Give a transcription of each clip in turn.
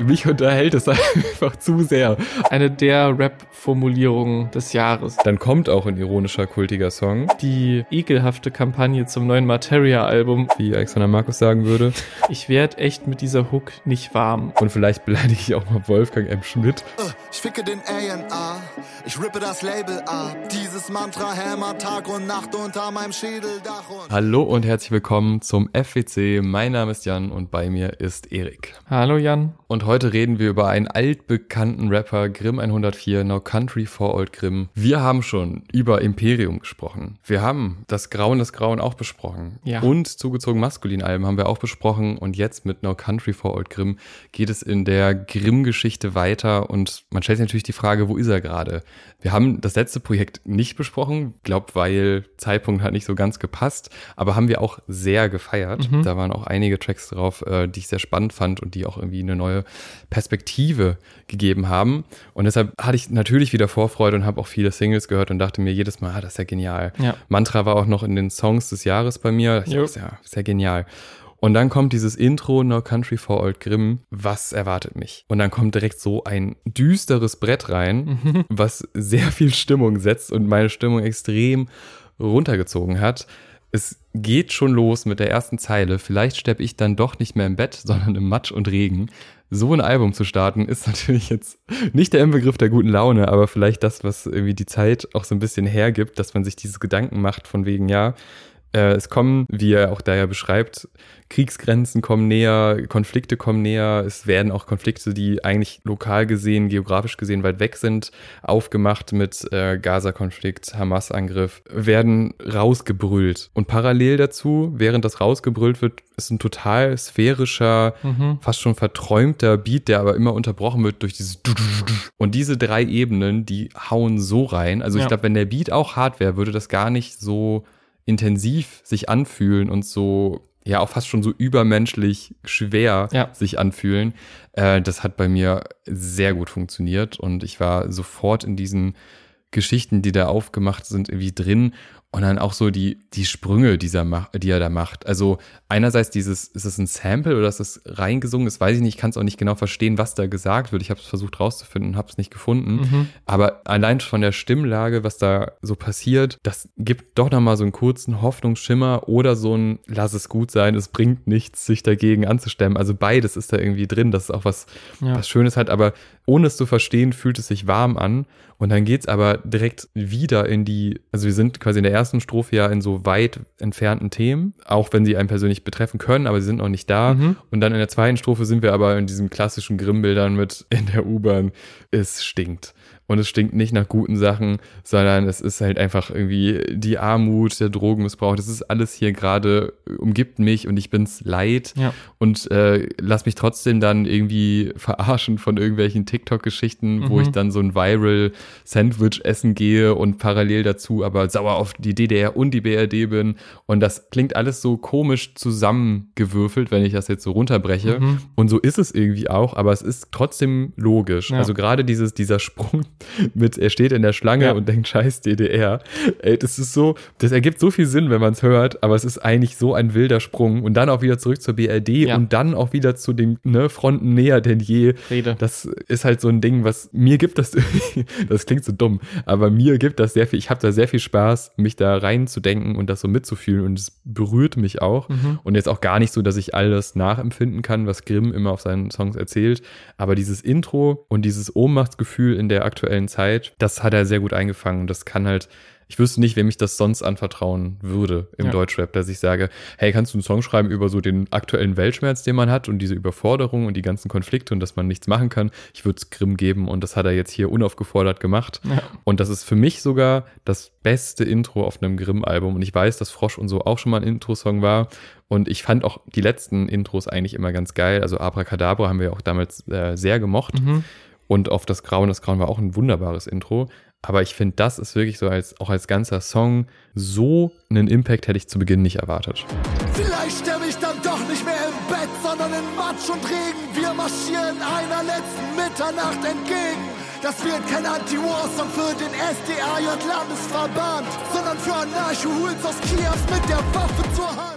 Mich unterhält es einfach zu sehr. Eine der Rap-Formulierungen des Jahres. Dann kommt auch ein ironischer, kultiger Song. Die ekelhafte Kampagne zum neuen Materia-Album. Wie Alexander Markus sagen würde. Ich werd echt mit dieser Hook nicht warm. Und vielleicht beleidige ich auch mal Wolfgang M. Schmidt. Ich ficke den A&R, ich rippe das Label ab. Dieses Mantra hämmert Tag und Nacht unter meinem Schädeldach. Hallo und herzlich willkommen zum FWC. Mein Name ist Jan und bei mir ist Erik. Hallo Jan. Und heute reden wir über einen altbekannten Rapper, Grimm 104, No Country for Old Grimm. Wir haben schon über Imperium gesprochen. Wir haben das Grauen auch besprochen. Ja. Und zugezogen Maskulin-Alben haben wir auch besprochen. Und jetzt mit No Country for Old Grimm geht es in der Grimm-Geschichte weiter. Und man stellt sich natürlich die Frage, wo ist er gerade? Wir haben das letzte Projekt nicht besprochen, weil Zeitpunkt hat nicht so ganz gepasst, aber haben wir auch sehr gefeiert. Da waren auch einige Tracks drauf, die ich sehr spannend fand und die auch irgendwie eine neue Perspektive gegeben haben. Und deshalb hatte ich natürlich wieder Vorfreude und habe auch viele Singles gehört und dachte mir jedes Mal, das ist ja genial. Ja. Mantra war auch noch in den Songs des Jahres bei mir. Ich dachte, ja, sehr genial. Und dann kommt dieses Intro, No Country for Old Grimm. Was erwartet mich? Und dann kommt direkt so ein düsteres Brett rein, was sehr viel Stimmung setzt und meine Stimmung extrem runtergezogen hat. Es geht schon los mit der ersten Zeile. Vielleicht sterbe ich dann doch nicht mehr im Bett, sondern im Matsch und Regen. So ein Album zu starten, ist natürlich jetzt nicht der Inbegriff der guten Laune, aber vielleicht das, was irgendwie die Zeit auch so ein bisschen hergibt, dass man sich diese Gedanken macht von wegen, ja, es kommen, wie er auch da ja beschreibt, Kriegsgrenzen kommen näher, Konflikte kommen näher, es werden auch Konflikte, die eigentlich lokal gesehen, geografisch gesehen weit weg sind, aufgemacht mit Gaza-Konflikt, Hamas-Angriff, werden rausgebrüllt. Und parallel dazu, während das rausgebrüllt wird, ist ein total sphärischer, fast schon verträumter Beat, der aber immer unterbrochen wird durch dieses und diese drei Ebenen, die hauen so rein. Also ich glaube, wenn der Beat auch hart wäre, würde das gar nicht so intensiv sich anfühlen und so, ja, auch fast schon so übermenschlich schwer sich anfühlen. Das hat bei mir sehr gut funktioniert und ich war sofort in diesen Geschichten, die da aufgemacht sind, irgendwie drin. Und dann auch so die Sprünge, die er da macht. Also einerseits ist es ein Sample oder ist es reingesungen? Das weiß ich nicht. Ich kann es auch nicht genau verstehen, was da gesagt wird. Ich habe es versucht rauszufinden, habe es nicht gefunden. Aber allein von der Stimmlage, was da so passiert, das gibt doch nochmal so einen kurzen Hoffnungsschimmer oder so ein lass es gut sein, es bringt nichts, sich dagegen anzustemmen. Also beides ist da irgendwie drin, dass es auch was Schönes hat. Aber ohne es zu verstehen, fühlt es sich warm an. Und dann geht's aber direkt wieder also wir sind quasi in der ersten Strophe ja in so weit entfernten Themen, auch wenn sie einen persönlich betreffen können, aber sie sind noch nicht da. Und dann in der zweiten Strophe sind wir aber in diesen klassischen Grimm-Bildern mit in der U-Bahn, es stinkt. Und es stinkt nicht nach guten Sachen, sondern es ist halt einfach irgendwie die Armut, der Drogenmissbrauch. Das ist alles hier gerade, umgibt mich und ich bin's leid. Ja. Und lass mich trotzdem dann irgendwie verarschen von irgendwelchen TikTok-Geschichten, wo ich dann so ein Viral-Sandwich essen gehe und parallel dazu aber sauer auf die DDR und die BRD bin. Und das klingt alles so komisch zusammengewürfelt, wenn ich das jetzt so runterbreche. Und so ist es irgendwie auch, aber es ist trotzdem logisch. Ja. Also gerade dieser Sprung mit, er steht in der Schlange und denkt, scheiß DDR. Ey, das ergibt so viel Sinn, wenn man es hört, aber es ist eigentlich so ein wilder Sprung. Und dann auch wieder zurück zur BRD und dann auch wieder zu den Fronten näher denn je. Rede. Das ist halt so ein Ding, was mir gibt das klingt so dumm, aber mir gibt das sehr viel, ich habe da sehr viel Spaß, mich da reinzudenken und das so mitzufühlen und es berührt mich auch. Und jetzt auch gar nicht so, dass ich alles nachempfinden kann, was Grimm immer auf seinen Songs erzählt, aber dieses Intro und dieses Ohnmachtsgefühl in der aktuellen Zeit, das hat er sehr gut eingefangen und das kann halt, ich wüsste nicht, wem ich das sonst anvertrauen würde im Deutschrap, dass ich sage, hey, kannst du einen Song schreiben über so den aktuellen Weltschmerz, den man hat und diese Überforderung und die ganzen Konflikte und dass man nichts machen kann? Ich würde es Grimm geben und das hat er jetzt hier unaufgefordert gemacht. Ja. Und das ist für mich sogar das beste Intro auf einem Grimm-Album und ich weiß, dass Frosch und so auch schon mal ein Intro-Song war und ich fand auch die letzten Intros eigentlich immer ganz geil. Also Abracadabra haben wir auch damals sehr gemocht. Und auf das Grauen war auch ein wunderbares Intro. Aber ich finde, das ist wirklich so auch als ganzer Song so einen Impact hätte ich zu Beginn nicht erwartet. Vielleicht sterbe ich dann doch nicht mehr im Bett, sondern in Matsch und Regen. Wir marschieren einer letzten Mitternacht entgegen. Das wird kein Anti-War-Song für den SDAJ-Landesverband, sondern für Anarcho-Hools aus Kiew mit der Waffe zur Hand.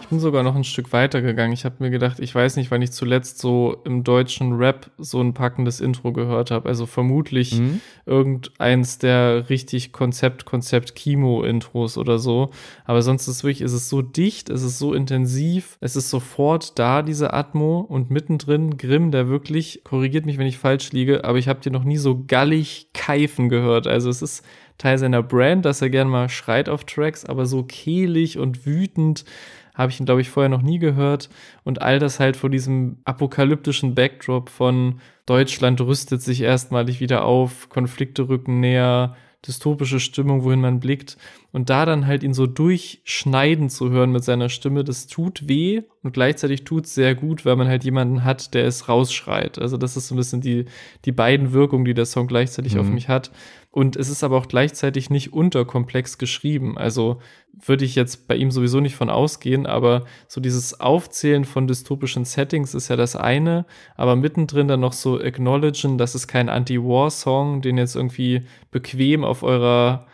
Ich bin sogar noch ein Stück weiter gegangen. Ich habe mir gedacht, ich weiß nicht, wann ich zuletzt so im deutschen Rap so ein packendes Intro gehört habe. Also vermutlich irgendeins der richtig Konzept-Kimo-Intros oder so. Aber sonst ist es so dicht, es ist so intensiv, es ist sofort da, diese Atmo. Und mittendrin Grimm, der wirklich, korrigiert mich, wenn ich falsch liege, aber ich habe den noch nie so gallig keifen gehört. Also es ist Teil seiner Brand, dass er gerne mal schreit auf Tracks, aber so kehlig und wütend habe ich ihn, glaube ich, vorher noch nie gehört. Und all das halt vor diesem apokalyptischen Backdrop von Deutschland rüstet sich erstmalig wieder auf, Konflikte rücken näher, dystopische Stimmung, wohin man blickt. Und da dann halt ihn so durchschneiden zu hören mit seiner Stimme, das tut weh und gleichzeitig tut es sehr gut, weil man halt jemanden hat, der es rausschreit. Also das ist so ein bisschen die beiden Wirkungen, die der Song gleichzeitig auf mich hat. Und es ist aber auch gleichzeitig nicht unterkomplex geschrieben. Also würde ich jetzt bei ihm sowieso nicht von ausgehen, aber so dieses Aufzählen von dystopischen Settings ist ja das eine, aber mittendrin dann noch so acknowledgen, das ist kein Anti-War-Song, den jetzt irgendwie bequem auf eurer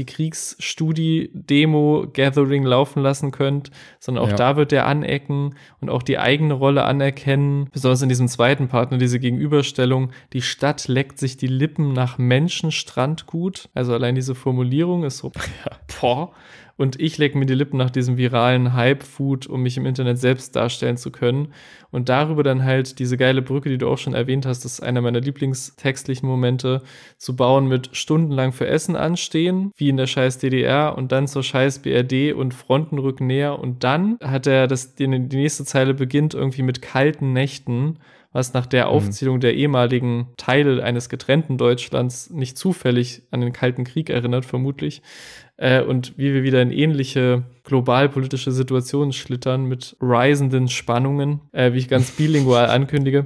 Antikriegsstudie-Demo-Gathering laufen lassen könnt, sondern auch da wird der anecken und auch die eigene Rolle anerkennen, besonders in diesem zweiten Partner, diese Gegenüberstellung, die Stadt leckt sich die Lippen nach Menschenstrandgut, also allein diese Formulierung ist so, boah, und ich lecke mir die Lippen nach diesem viralen Hype-Food, um mich im Internet selbst darstellen zu können. Und darüber dann halt diese geile Brücke, die du auch schon erwähnt hast, das ist einer meiner lieblingstextlichen Momente, zu bauen mit stundenlang für Essen anstehen, wie in der scheiß DDR und dann zur scheiß BRD und Fronten rücken näher. Und dann hat er die nächste Zeile beginnt irgendwie mit kalten Nächten, was nach der Aufzählung der ehemaligen Teile eines getrennten Deutschlands nicht zufällig an den Kalten Krieg erinnert, vermutlich. Und wie wir wieder in ähnliche globalpolitische Situationen schlittern mit risenden Spannungen, wie ich ganz bilingual ankündige.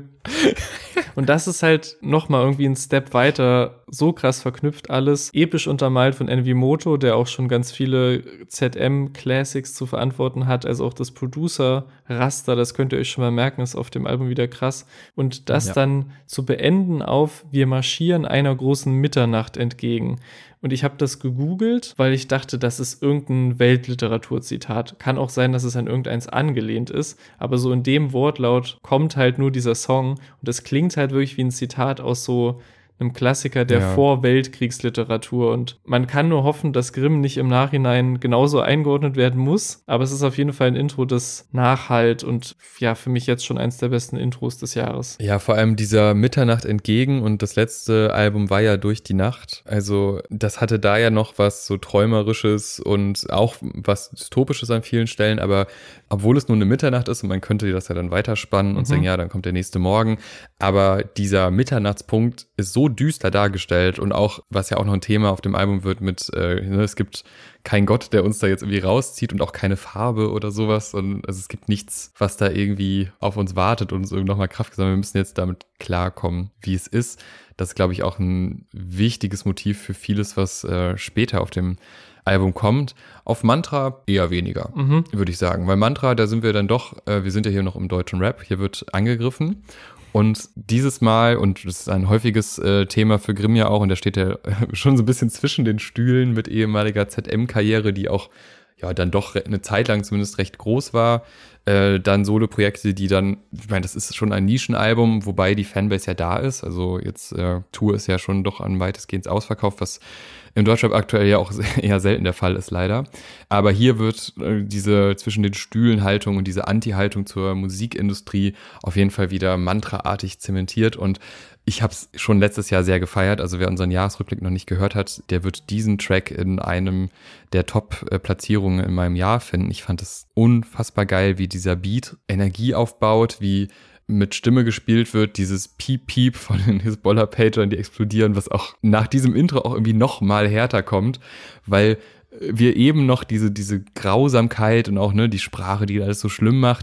Und das ist halt nochmal irgendwie ein Step weiter, so krass verknüpft alles, episch untermalt von Envimoto, der auch schon ganz viele ZM-Classics zu verantworten hat, also auch das Producer-Raster, das könnt ihr euch schon mal merken, ist auf dem Album wieder krass. Und das dann zu beenden auf, wir marschieren einer großen Mitternacht entgegen. Und ich habe das gegoogelt, weil ich dachte, das ist irgendein Weltliteraturzitat. Kann auch sein, dass es an irgendeins angelehnt ist, aber so in dem Wortlaut kommt halt nur dieser Song und das klingt halt wirklich wie ein Zitat aus so einem Klassiker der Vorweltkriegsliteratur und man kann nur hoffen, dass Grimm nicht im Nachhinein genauso eingeordnet werden muss, aber es ist auf jeden Fall ein Intro, das nachhallt und ja, für mich jetzt schon eins der besten Intros des Jahres. Ja, vor allem dieser Mitternacht entgegen und das letzte Album war ja Durch die Nacht, also das hatte da ja noch was so Träumerisches und auch was Dystopisches an vielen Stellen, aber obwohl es nur eine Mitternacht ist und man könnte das ja dann weiterspannen und sagen, ja, dann kommt der nächste Morgen, aber dieser Mitternachtspunkt ist so düster dargestellt und auch, was ja auch noch ein Thema auf dem Album wird mit, es gibt keinen Gott, der uns da jetzt irgendwie rauszieht und auch keine Farbe oder sowas und also es gibt nichts, was da irgendwie auf uns wartet und uns irgendwie nochmal Kraft gibt, sondern wir müssen jetzt damit klarkommen, wie es ist. Das ist, glaube ich, auch ein wichtiges Motiv für vieles, was später auf dem Album kommt. Auf Mantra eher weniger, würde ich sagen. Weil Mantra, da sind wir dann doch, wir sind ja hier noch im deutschen Rap, hier wird angegriffen. Und dieses Mal, und das ist ein häufiges Thema für Grimm ja auch, und der steht ja schon so ein bisschen zwischen den Stühlen mit ehemaliger ZM-Karriere, die auch ja dann doch eine Zeit lang zumindest recht groß war. Dann Solo-Projekte, die dann, ich meine, das ist schon ein Nischenalbum, wobei die Fanbase ja da ist. Also jetzt Tour ist ja schon doch an weitestgehend ausverkauft, was im Deutschrap aktuell ja auch eher selten der Fall ist, leider. Aber hier wird diese zwischen den Stühlen Haltung und diese Anti-Haltung zur Musikindustrie auf jeden Fall wieder mantraartig zementiert. Und ich habe es schon letztes Jahr sehr gefeiert. Also wer unseren Jahresrückblick noch nicht gehört hat, der wird diesen Track in einem der Top-Platzierungen in meinem Jahr finden. Ich fand es unfassbar geil, wie dieser Beat Energie aufbaut, wie mit Stimme gespielt wird, dieses Piep-Piep von den Hisbollah-Pagern, die explodieren, was auch nach diesem Intro auch irgendwie noch mal härter kommt, weil wir eben noch diese Grausamkeit und auch die Sprache, die alles so schlimm macht,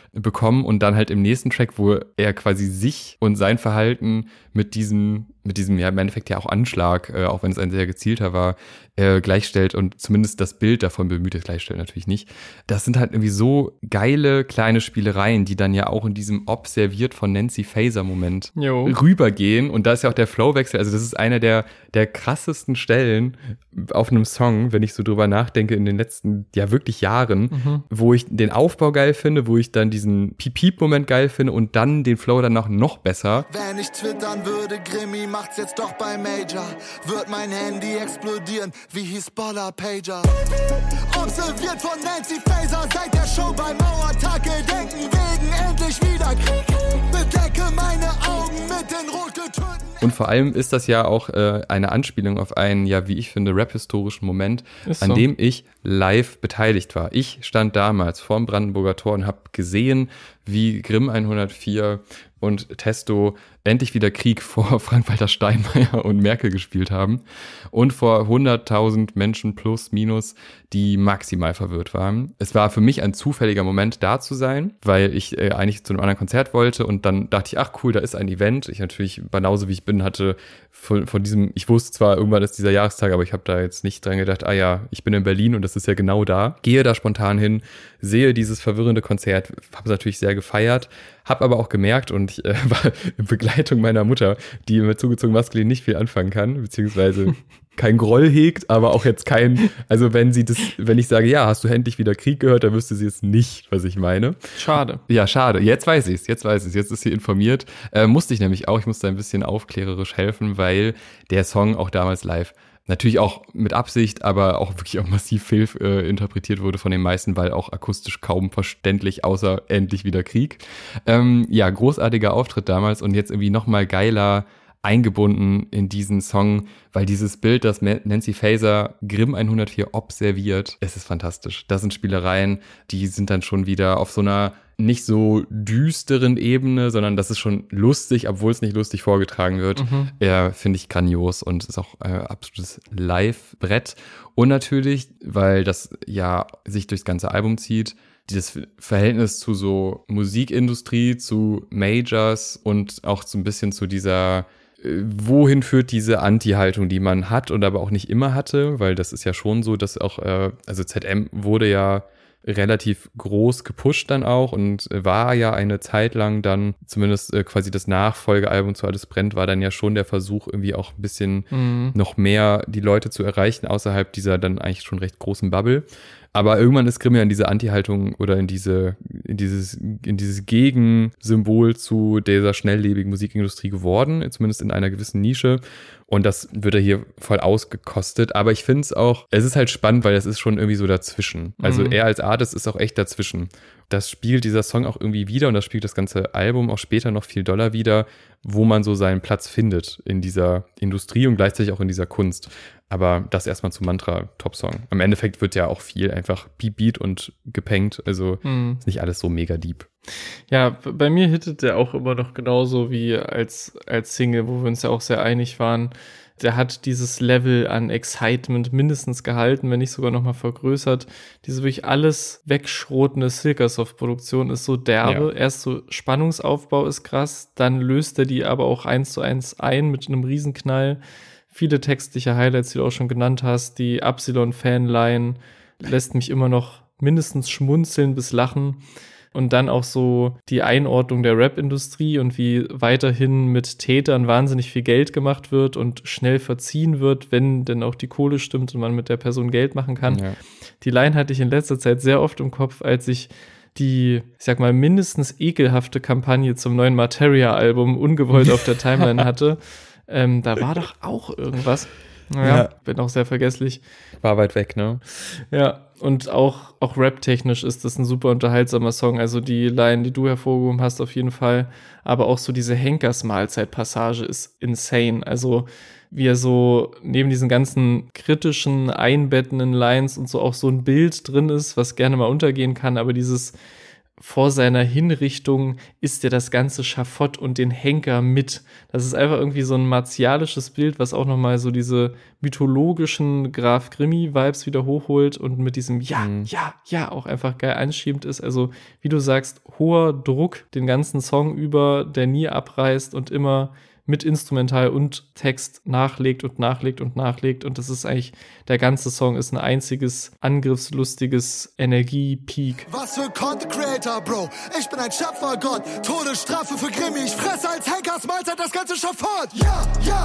bekommen und dann halt im nächsten Track, wo er quasi sich und sein Verhalten mit diesem ja im Endeffekt ja auch Anschlag, auch wenn es ein sehr gezielter war, gleichstellt und zumindest das Bild davon bemüht ist, gleichstellt natürlich nicht. Das sind halt irgendwie so geile kleine Spielereien, die dann ja auch in diesem observiert von Nancy Faeser-Moment rübergehen. Und da ist ja auch der Flowwechsel, also das ist einer der krassesten Stellen auf einem Song, wenn ich so drüber nachdenke, in den letzten, ja wirklich Jahren, wo ich den Aufbau geil finde, wo ich dann diesen Piep-Piep-Moment geil finde und dann den Flow dann noch besser. Wenn ich twittern würde, Grimmy macht's jetzt doch bei Major. Wird mein Handy explodieren, wie Hisbollah Pager. Observiert von Nancy Faeser seit der Show bei Mauertag. Gedenken wegen endlich wieder Krieg. Bedecke meine Augen mit den rot getönten. Und vor allem ist das ja auch eine Anspielung auf einen, ja, wie ich finde, rap-historischen Moment, an dem ich live beteiligt war. Ich stand damals vorm Brandenburger Tor und habe gesehen, wie Grimm 104 und Testo endlich wieder Krieg vor Frank-Walter Steinmeier und Merkel gespielt haben und vor 100.000 Menschen plus minus, die maximal verwirrt waren. Es war für mich ein zufälliger Moment, da zu sein, weil ich eigentlich zu einem anderen Konzert wollte und dann dachte ich, ach cool, da ist ein Event. Ich natürlich, banause wie ich bin, hatte von diesem, ich wusste zwar, irgendwann ist dieser Jahrestag, aber ich habe da jetzt nicht dran gedacht, ich bin in Berlin und das ist ja genau da. Gehe da spontan hin, sehe dieses verwirrende Konzert, habe es natürlich sehr gefeiert, habe aber auch gemerkt und ich war in Begleitung meiner Mutter, die mit zugezogen maskulin nicht viel anfangen kann, beziehungsweise kein Groll hegt, aber auch jetzt also wenn ich sage, ja, hast du endlich wieder Krieg gehört, dann wüsste sie es nicht, was ich meine. Schade. Ja, schade. Jetzt weiß ich es. Jetzt ist sie informiert. Musste ich nämlich auch. Ich musste ein bisschen aufklärerisch helfen, weil der Song auch damals live natürlich auch mit Absicht, aber auch wirklich auch massiv fehlinterpretiert wurde von den meisten, weil auch akustisch kaum verständlich, außer endlich wieder Krieg. Ja, großartiger Auftritt damals und jetzt irgendwie nochmal geiler eingebunden in diesen Song, weil dieses Bild, das Nancy Faeser Grimm 104 observiert, es ist fantastisch. Das sind Spielereien, die sind dann schon wieder auf so einer nicht so düsteren Ebene, sondern das ist schon lustig, obwohl es nicht lustig vorgetragen wird. Finde ich grandios und ist auch absolutes Live-Brett. Und natürlich, weil das ja sich durchs ganze Album zieht, dieses Verhältnis zu so Musikindustrie, zu Majors und auch so ein bisschen zu dieser wohin führt diese Anti-Haltung, die man hat und aber auch nicht immer hatte, weil das ist ja schon so, dass auch, also ZM wurde ja relativ groß gepusht dann auch und war ja eine Zeit lang dann, zumindest quasi das Nachfolgealbum zu Alles brennt, war dann ja schon der Versuch, irgendwie auch ein bisschen noch mehr die Leute zu erreichen, außerhalb dieser dann eigentlich schon recht großen Bubble. Aber irgendwann ist Grimm ja in diese Anti-Haltung oder in dieses Gegensymbol zu dieser schnelllebigen Musikindustrie geworden, zumindest in einer gewissen Nische. Und das wird er hier voll ausgekostet. Aber ich finde es ist halt spannend, weil das ist schon irgendwie so dazwischen. Also er als Artist ist auch echt dazwischen. Das spiegelt dieser Song auch irgendwie wieder und das spiegelt das ganze Album auch später noch viel doller wieder, wo man so seinen Platz findet in dieser Industrie und gleichzeitig auch in dieser Kunst. Aber das erstmal zum Mantra, Top-Song. Im Endeffekt wird ja auch viel einfach Beat und gepengt, also ist nicht alles so mega deep. Ja, bei mir hittet der auch immer noch genauso wie als Single, wo wir uns ja auch sehr einig waren. Der hat dieses Level an Excitement mindestens gehalten, wenn nicht sogar nochmal vergrößert. Diese wirklich alles wegschrotende Silkersoft-Produktion ist so derbe. Ja. Erst so Spannungsaufbau ist krass, dann löst er die aber auch 1:1 ein mit einem Riesenknall. Viele textliche Highlights, die du auch schon genannt hast. Die Absilon-Fanline lässt mich immer noch mindestens schmunzeln bis lachen. Und dann auch so die Einordnung der Rap-Industrie und wie weiterhin mit Tätern wahnsinnig viel Geld gemacht wird und schnell verziehen wird, wenn denn auch die Kohle stimmt und man mit der Person Geld machen kann. Ja. Die Line hatte ich in letzter Zeit sehr oft im Kopf, als ich die, ich sag mal, mindestens ekelhafte Kampagne zum neuen Materia-Album ungewollt auf der Timeline hatte. Da war doch auch irgendwas. Naja, bin auch sehr vergesslich. War weit weg, ne? Ja, und auch rap-technisch ist das ein super unterhaltsamer Song. Also die Line, die du hervorgehoben hast, auf jeden Fall. Aber auch so diese Henkers-Mahlzeit-Passage ist insane. Also wie er so neben diesen ganzen kritischen, einbettenden Lines und so auch so ein Bild drin ist, was gerne mal untergehen kann. Aber dieses vor seiner Hinrichtung isst er das ganze Schafott und den Henker mit. Das ist einfach irgendwie so ein martialisches Bild, was auch nochmal so diese mythologischen Graf Grimmi-Vibes wieder hochholt und mit diesem ja auch einfach geil anschiebend ist. Also, wie du sagst, hoher Druck den ganzen Song über, der nie abreißt und immer mit Instrumental und Text nachlegt und nachlegt und nachlegt. Und das ist eigentlich, der ganze Song ist ein einziges angriffslustiges Energie-Peak. Was für Content Creator, Bro. Ich bin ein Schöpfergott. Todesstrafe für Grimmi. Ich fresse als Henkers Mahlzeit das ganze Schafott. Ja.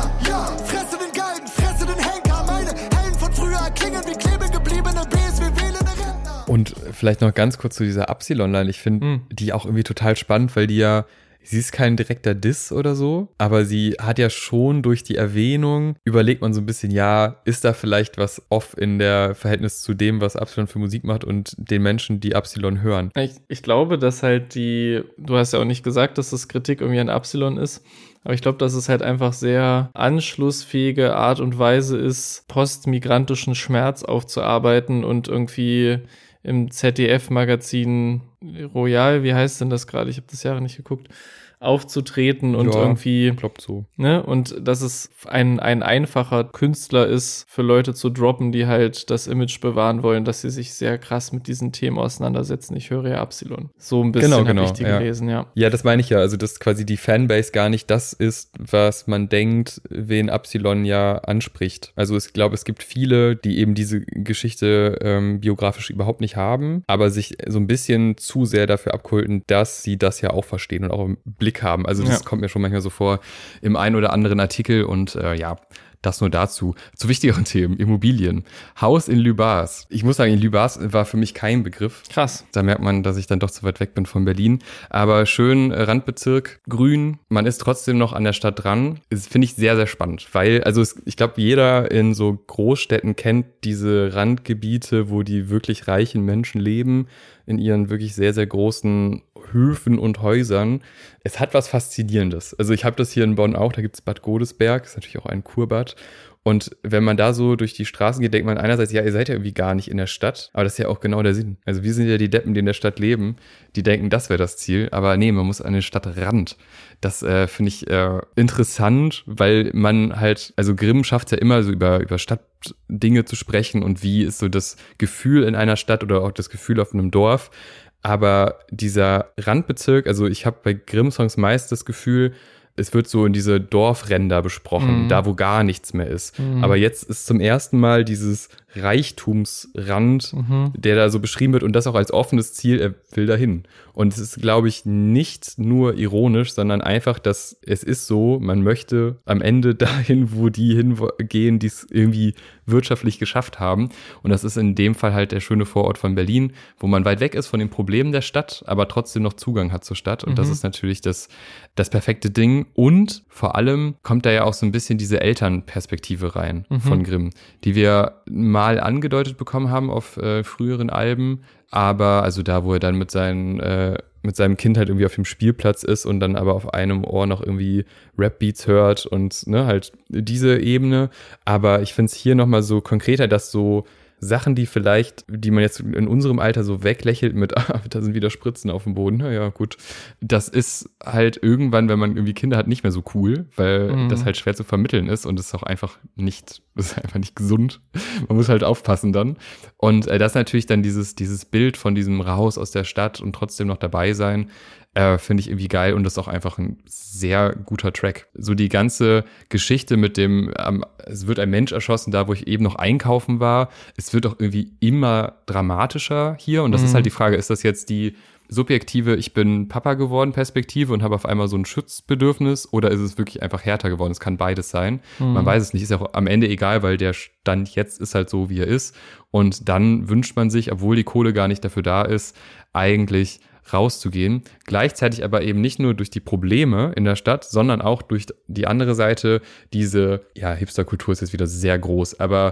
Fresse den Galgen, fresse den Henker. Meine Helden von früher klingen wie kleben gebliebene Bs, wir wählen Rentner. Und vielleicht noch ganz kurz zu dieser Absilon-Line. Ich finde die auch irgendwie total spannend, weil die ja, sie ist kein direkter Diss oder so, aber sie hat ja schon durch die Erwähnung, überlegt man so ein bisschen, ja, ist da vielleicht was off in der Verhältnis zu dem, was Absilon für Musik macht und den Menschen, die Absilon hören? Ich glaube, dass halt du hast ja auch nicht gesagt, dass das Kritik irgendwie an Absilon ist, aber ich glaube, dass es halt einfach sehr anschlussfähige Art und Weise ist, postmigrantischen Schmerz aufzuarbeiten und irgendwie im ZDF-Magazin Royal, wie heißt denn das gerade? Ich habe das Jahre nicht geguckt, aufzutreten und irgendwie, klappt so. Ne? Und dass es ein einfacher Künstler ist, für Leute zu droppen, die halt das Image bewahren wollen, dass sie sich sehr krass mit diesen Themen auseinandersetzen. Ich höre ja Absilon. So ein bisschen habe ich die gelesen, ja. Ja, das meine ich ja. Also, dass quasi die Fanbase gar nicht das ist, was man denkt, wen Absilon ja anspricht. Also, ich glaube, es gibt viele, die eben diese Geschichte biografisch überhaupt nicht haben, aber sich so ein bisschen zu sehr dafür abkulten, dass sie das ja auch verstehen und auch im Blick haben. Also das kommt mir schon manchmal so vor im einen oder anderen Artikel und das nur dazu. Zu wichtigeren Themen, Immobilien. Haus in Lübars. Ich muss sagen, Lübars war für mich kein Begriff. Krass. Da merkt man, dass ich dann doch zu weit weg bin von Berlin. Aber schön Randbezirk, grün. Man ist trotzdem noch an der Stadt dran. Das finde ich sehr, sehr spannend, weil, ich glaube, jeder in so Großstädten kennt diese Randgebiete, wo die wirklich reichen Menschen leben, in ihren wirklich sehr, sehr großen Höfen und Häusern. Es hat was Faszinierendes. Also ich habe das hier in Bonn auch, da gibt es Bad Godesberg, ist natürlich auch ein Kurbad. Und wenn man da so durch die Straßen geht, denkt man einerseits, ja, ihr seid ja irgendwie gar nicht in der Stadt, aber das ist ja auch genau der Sinn. Also wir sind ja die Deppen, die in der Stadt leben, die denken, das wäre das Ziel, aber nee, man muss an den Stadtrand. Das finde ich interessant, weil man halt, also Grimm schafft es ja immer so über Stadtdinge zu sprechen und wie ist so das Gefühl in einer Stadt oder auch das Gefühl auf einem Dorf. Aber dieser Randbezirk, also ich habe bei Grimm-Songs meist das Gefühl, es wird so in diese Dorfränder besprochen, da wo gar nichts mehr ist. Aber jetzt ist zum ersten Mal dieses Reichtumsrand, der da so beschrieben wird und das auch als offenes Ziel, er will dahin. Und es ist, glaube ich, nicht nur ironisch, sondern einfach, dass es ist so, man möchte am Ende dahin, wo die hingehen, die es irgendwie wirtschaftlich geschafft haben. Und das ist in dem Fall halt der schöne Vorort von Berlin, wo man weit weg ist von den Problemen der Stadt, aber trotzdem noch Zugang hat zur Stadt. Und das ist natürlich das perfekte Ding. Und vor allem kommt da ja auch so ein bisschen diese Elternperspektive rein von Grimm, die wir mal angedeutet bekommen haben auf früheren Alben. Aber also da, wo er dann mit seinem Kind halt irgendwie auf dem Spielplatz ist und dann aber auf einem Ohr noch irgendwie Rap-Beats hört und ne, halt diese Ebene. Aber ich finde es hier nochmal so konkreter, dass so Sachen, die man jetzt in unserem Alter so weglächelt mit, da sind wieder Spritzen auf dem Boden, naja, gut. Das ist halt irgendwann, wenn man irgendwie Kinder hat, nicht mehr so cool, weil das halt schwer zu vermitteln ist und es ist auch einfach nicht gesund. Man muss halt aufpassen dann. Und das ist natürlich dann dieses Bild von diesem Raus aus der Stadt und trotzdem noch dabei sein, finde ich irgendwie geil und das ist auch einfach ein sehr guter Track. So die ganze Geschichte mit dem, es wird ein Mensch erschossen, da wo ich eben noch einkaufen war, es wird auch irgendwie immer dramatischer hier und das ist halt die Frage, ist das jetzt die subjektive, ich bin Papa geworden Perspektive und habe auf einmal so ein Schutzbedürfnis oder ist es wirklich einfach härter geworden? Es kann beides sein. Man weiß es nicht, ist ja auch am Ende egal, weil der Stand jetzt ist halt so, wie er ist und dann wünscht man sich, obwohl die Kohle gar nicht dafür da ist, eigentlich rauszugehen. Gleichzeitig aber eben nicht nur durch die Probleme in der Stadt, sondern auch durch die andere Seite, diese, ja, Hipsterkultur ist jetzt wieder sehr groß, aber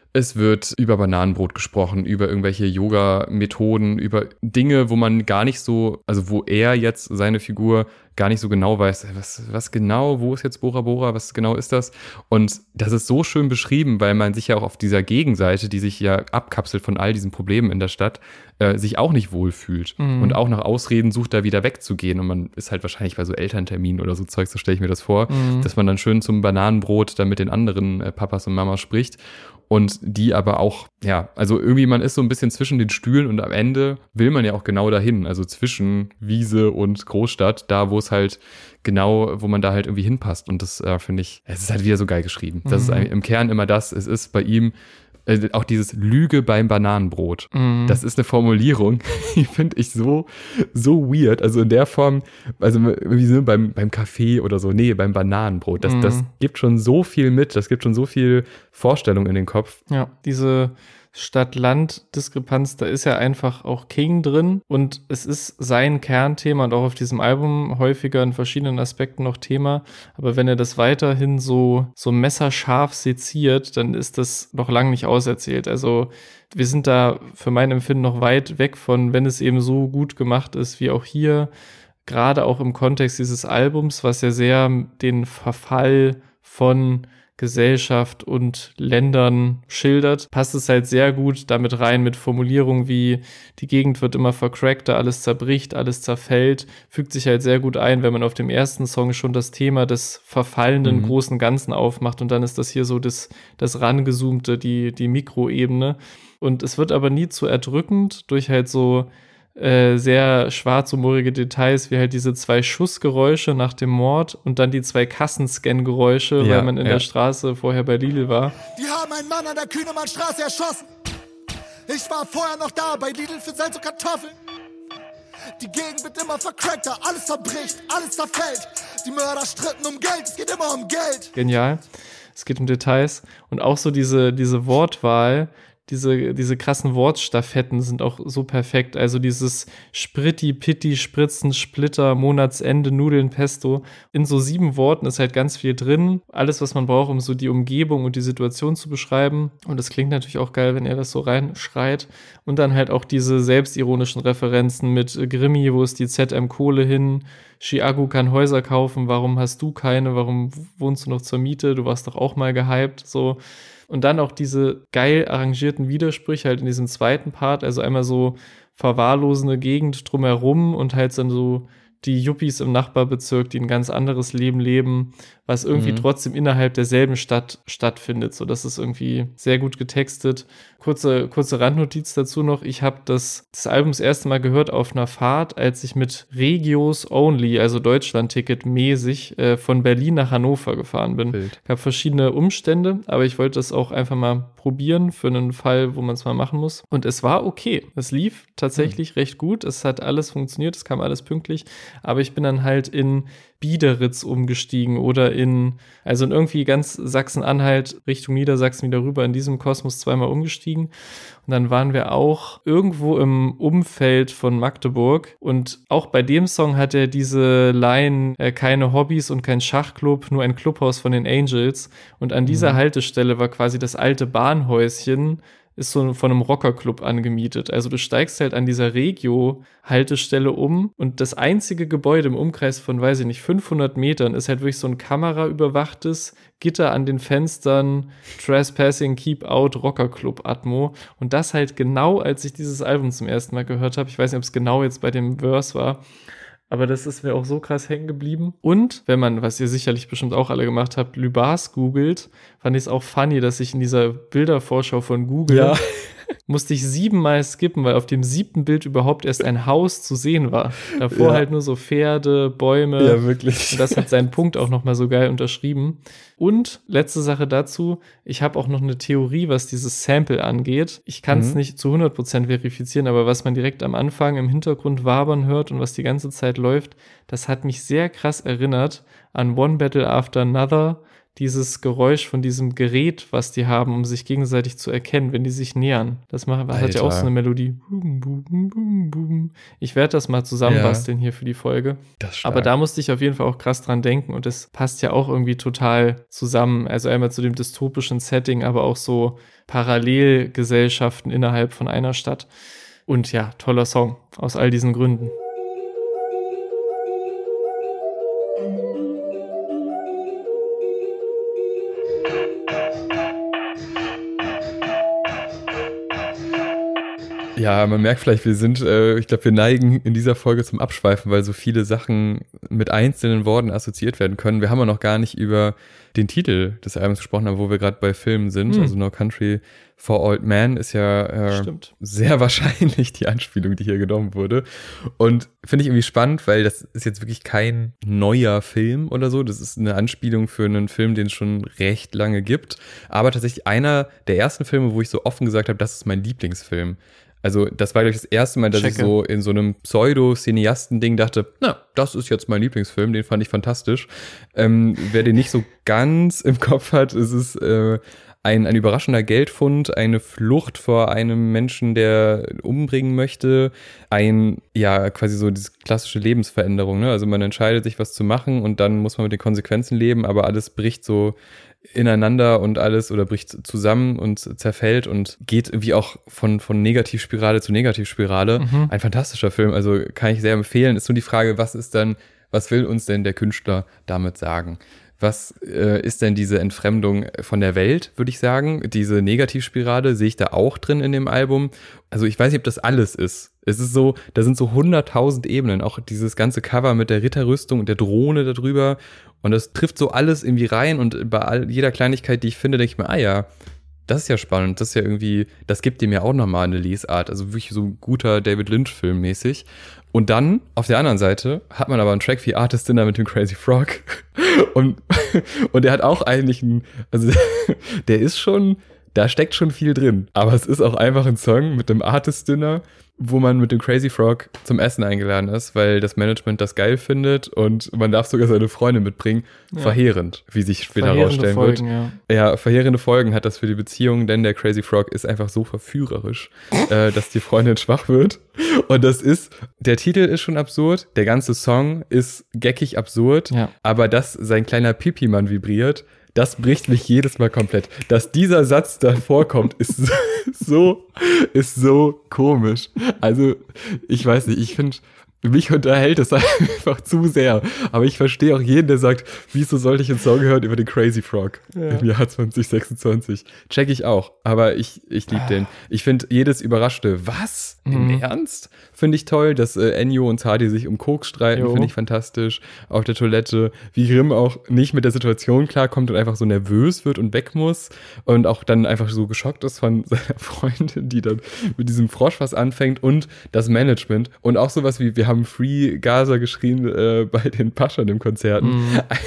Es wird über Bananenbrot gesprochen, über irgendwelche Yoga-Methoden, über Dinge, wo man gar nicht so, also wo er jetzt, seine Figur, gar nicht so genau weiß, was genau, wo ist jetzt Bora Bora, was genau ist das? Und das ist so schön beschrieben, weil man sich ja auch auf dieser Gegenseite, die sich ja abkapselt von all diesen Problemen in der Stadt, sich auch nicht wohlfühlt und auch nach Ausreden sucht, da wieder wegzugehen. Und man ist halt wahrscheinlich bei so Elternterminen oder so Zeug, so stelle ich mir das vor, dass man dann schön zum Bananenbrot dann mit den anderen Papas und Mamas spricht. Und die aber auch, ja, also irgendwie man ist so ein bisschen zwischen den Stühlen und am Ende will man ja auch genau dahin, also zwischen Wiese und Großstadt, da wo es halt genau, wo man da halt irgendwie hinpasst. Und das finde ich, es ist halt wieder so geil geschrieben. Das ist im Kern immer das, es ist bei ihm auch dieses Lüge beim Bananenbrot. Das ist eine Formulierung, die finde ich so weird. Also in der Form, also wie so beim Kaffee oder so, nee, beim Bananenbrot. Das gibt schon so viel mit, das gibt schon so viel Vorstellung in den Kopf. Ja, diese Stadt-Land-Diskrepanz, da ist ja einfach auch King drin und es ist sein Kernthema und auch auf diesem Album häufiger in verschiedenen Aspekten noch Thema, aber wenn er das weiterhin so messerscharf seziert, dann ist das noch lange nicht auserzählt. Also wir sind da für mein Empfinden noch weit weg von, wenn es eben so gut gemacht ist, wie auch hier, gerade auch im Kontext dieses Albums, was ja sehr den Verfall von Gesellschaft und Ländern schildert, passt es halt sehr gut damit rein mit Formulierungen wie die Gegend wird immer vercrackter, alles zerbricht, alles zerfällt, fügt sich halt sehr gut ein, wenn man auf dem ersten Song schon das Thema des verfallenden großen Ganzen aufmacht und dann ist das hier so das rangezoomte, die Mikroebene und es wird aber nie zu erdrückend durch halt so sehr schwarzhumorige Details, wie halt diese 2 Schussgeräusche nach dem Mord und dann die 2 Kassenscan-Geräusche, weil man in der Straße vorher bei Lidl war. Die haben einen Mann an der Kühnemannstraße erschossen. Ich war vorher noch da bei Lidl für Salz und Kartoffeln. Die Gegend wird immer vercrackter, alles zerbricht, alles zerfällt. Die Mörder stritten um Geld, es geht immer um Geld. Genial, es geht um Details und auch so diese Wortwahl, diese krassen Wortstaffetten sind auch so perfekt. Also dieses Spritti, Pitti, Spritzen, Splitter, Monatsende, Nudeln, Pesto. In so 7 Worten ist halt ganz viel drin. Alles, was man braucht, um so die Umgebung und die Situation zu beschreiben. Und es klingt natürlich auch geil, wenn er das so reinschreit. Und dann halt auch diese selbstironischen Referenzen mit Grimmi, wo ist die ZM Kohle hin? Chiago kann Häuser kaufen, warum hast du keine? Warum wohnst du noch zur Miete? Du warst doch auch mal gehypt, so. Und dann auch diese geil arrangierten Widersprüche halt in diesem zweiten Part, also einmal so verwahrlosende Gegend drumherum und halt dann so die Yuppies im Nachbarbezirk, die ein ganz anderes Leben leben, was irgendwie trotzdem innerhalb derselben Stadt stattfindet. So, das ist irgendwie sehr gut getextet. Kurze Randnotiz dazu noch. Ich habe das Album das erste Mal gehört auf einer Fahrt, als ich mit Regios Only, also Deutschland-Ticket mäßig, von Berlin nach Hannover gefahren bin. Bild. Gab verschiedene Umstände, aber ich wollte das auch einfach mal probieren für einen Fall, wo man es mal machen muss. Und es war okay. Es lief tatsächlich recht gut. Es hat alles funktioniert. Es kam alles pünktlich. Aber ich bin dann halt in Biederitz umgestiegen oder in irgendwie ganz Sachsen-Anhalt Richtung Niedersachsen wieder rüber in diesem Kosmos zweimal umgestiegen. Und dann waren wir auch irgendwo im Umfeld von Magdeburg. Und auch bei dem Song hat er diese Line, keine Hobbys und kein Schachclub, nur ein Clubhaus von den Angels. Und an dieser Haltestelle war quasi das alte Bahnhäuschen, ist so von einem Rockerclub angemietet. Also du steigst halt an dieser Regio-Haltestelle um und das einzige Gebäude im Umkreis von, weiß ich nicht, 500 Metern ist halt wirklich so ein kameraüberwachtes Gitter an den Fenstern, Trespassing, Keep Out, Rockerclub-Atmo. Und das halt genau, als ich dieses Album zum ersten Mal gehört habe. Ich weiß nicht, ob es genau jetzt bei dem Verse war. Aber das ist mir auch so krass hängen geblieben. Und wenn man, was ihr sicherlich bestimmt auch alle gemacht habt, Lübars googelt, fand ich es auch funny, dass ich in dieser Bildervorschau von Google musste ich 7-mal skippen, weil auf dem 7. Bild überhaupt erst ein Haus zu sehen war. Davor halt nur so Pferde, Bäume. Ja, wirklich. Und das hat seinen Punkt auch nochmal so geil unterschrieben. Und letzte Sache dazu, ich habe auch noch eine Theorie, was dieses Sample angeht. Ich kann es nicht zu 100% verifizieren, aber was man direkt am Anfang im Hintergrund wabern hört und was die ganze Zeit läuft, das hat mich sehr krass erinnert an One Battle After Another, dieses Geräusch von diesem Gerät, was die haben, um sich gegenseitig zu erkennen, wenn die sich nähern. Das hat ja auch so eine Melodie. Boom, boom, boom, boom. Ich werde das mal zusammenbasteln hier für die Folge. Aber da musste ich auf jeden Fall auch krass dran denken und das passt ja auch irgendwie total zusammen. Also einmal zu dem dystopischen Setting, aber auch so Parallelgesellschaften innerhalb von einer Stadt. Und ja, toller Song aus all diesen Gründen. Ja, man merkt vielleicht, ich glaube, wir neigen in dieser Folge zum Abschweifen, weil so viele Sachen mit einzelnen Worten assoziiert werden können. Wir haben ja noch gar nicht über den Titel des Albums gesprochen, aber wo wir gerade bei Filmen sind. Also No Country for Old Men ist ja sehr wahrscheinlich die Anspielung, die hier genommen wurde. Und finde ich irgendwie spannend, weil das ist jetzt wirklich kein neuer Film oder so. Das ist eine Anspielung für einen Film, den es schon recht lange gibt. Aber tatsächlich einer der ersten Filme, wo ich so offen gesagt habe, das ist mein Lieblingsfilm. Also das war, glaube ich, das erste Mal, dass ich so in so einem Pseudo-Cineasten-Ding dachte, na, das ist jetzt mein Lieblingsfilm, den fand ich fantastisch. Wer den nicht so ganz im Kopf hat, ist es ein überraschender Geldfund, eine Flucht vor einem Menschen, der umbringen möchte, quasi so diese klassische Lebensveränderung, ne? Also man entscheidet sich, was zu machen und dann muss man mit den Konsequenzen leben, aber alles bricht so ineinander und alles oder bricht zusammen und zerfällt und geht irgendwie auch von Negativspirale zu Negativspirale. Ein fantastischer Film, also kann ich sehr empfehlen. Ist nur die Frage, was will uns denn der Künstler damit sagen? Was ist denn diese Entfremdung von der Welt, würde ich sagen? Diese Negativspirale sehe ich da auch drin in dem Album. Also ich weiß nicht, ob das alles ist. Es ist so, da sind so 100.000 Ebenen. Auch dieses ganze Cover mit der Ritterrüstung und der Drohne da drüber. Und das trifft so alles irgendwie rein. Und bei jeder Kleinigkeit, die ich finde, denke ich mir, das ist ja spannend. Das ist ja irgendwie, das gibt dem ja auch nochmal eine Lesart. Also wirklich so ein guter David Lynch-Film mäßig. Und dann, auf der anderen Seite, hat man aber einen Track wie Artist Dinner mit dem Crazy Frog. Und der hat auch eigentlich der ist schon, da steckt schon viel drin. Aber es ist auch einfach ein Song mit dem Artist Dinner, wo man mit dem Crazy Frog zum Essen eingeladen ist, weil das Management das geil findet und man darf sogar seine Freundin mitbringen. Ja. Verheerend, wie sich später herausstellen wird. Ja, verheerende Folgen hat das für die Beziehung, denn der Crazy Frog ist einfach so verführerisch, dass die Freundin schwach wird. Und der Titel ist schon absurd, der ganze Song ist geckig absurd, aber dass sein kleiner Pipi-Mann vibriert, das bricht mich jedes Mal komplett. Dass dieser Satz da vorkommt, ist so komisch. Also, ich weiß nicht, ich finde, mich unterhält es einfach zu sehr. Aber ich verstehe auch jeden, der sagt, wieso sollte ich einen Song hören über den Crazy Frog im Jahr 2026? Check ich auch. Aber ich liebe den. Ich finde jedes überraschte, was? Im Ernst? Finde ich toll, dass Ennio und Hardy sich um Koks streiten, finde ich fantastisch. Auf der Toilette, wie Grimm auch nicht mit der Situation klarkommt und einfach so nervös wird und weg muss und auch dann einfach so geschockt ist von seiner Freundin, die dann mit diesem Frosch was anfängt und das Management und auch sowas wie, wir haben Free Gaza geschrien bei den Paschern im Konzerten.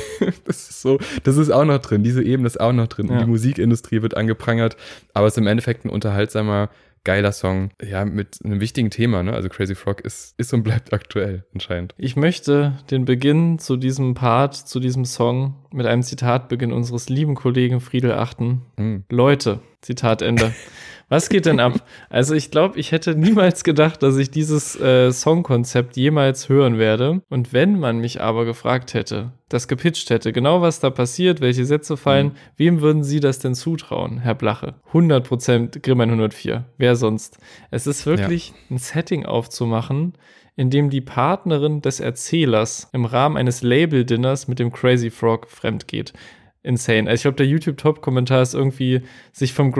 Das ist auch noch drin, diese Ebene ist auch noch drin. Und die Musikindustrie wird angeprangert, aber es ist im Endeffekt ein unterhaltsamer, geiler Song, ja, mit einem wichtigen Thema, ne? Also Crazy Frog ist und bleibt aktuell anscheinend. Ich möchte den Beginn zu diesem Part, zu diesem Song mit einem Zitat beginnen unseres lieben Kollegen Friedel Achten. Leute, Zitat Ende. Was geht denn ab? Also ich glaube, ich hätte niemals gedacht, dass ich dieses Songkonzept jemals hören werde. Und wenn man mich aber gefragt hätte, das gepitcht hätte, genau was da passiert, welche Sätze fallen, wem würden Sie das denn zutrauen, Herr Blache? 100% Grimm 104. Wer sonst? Es ist wirklich ein Setting aufzumachen, in dem die Partnerin des Erzählers im Rahmen eines Label-Dinners mit dem Crazy Frog fremd geht. Insane. Also ich glaube, der YouTube-Top-Kommentar ist irgendwie, sich vom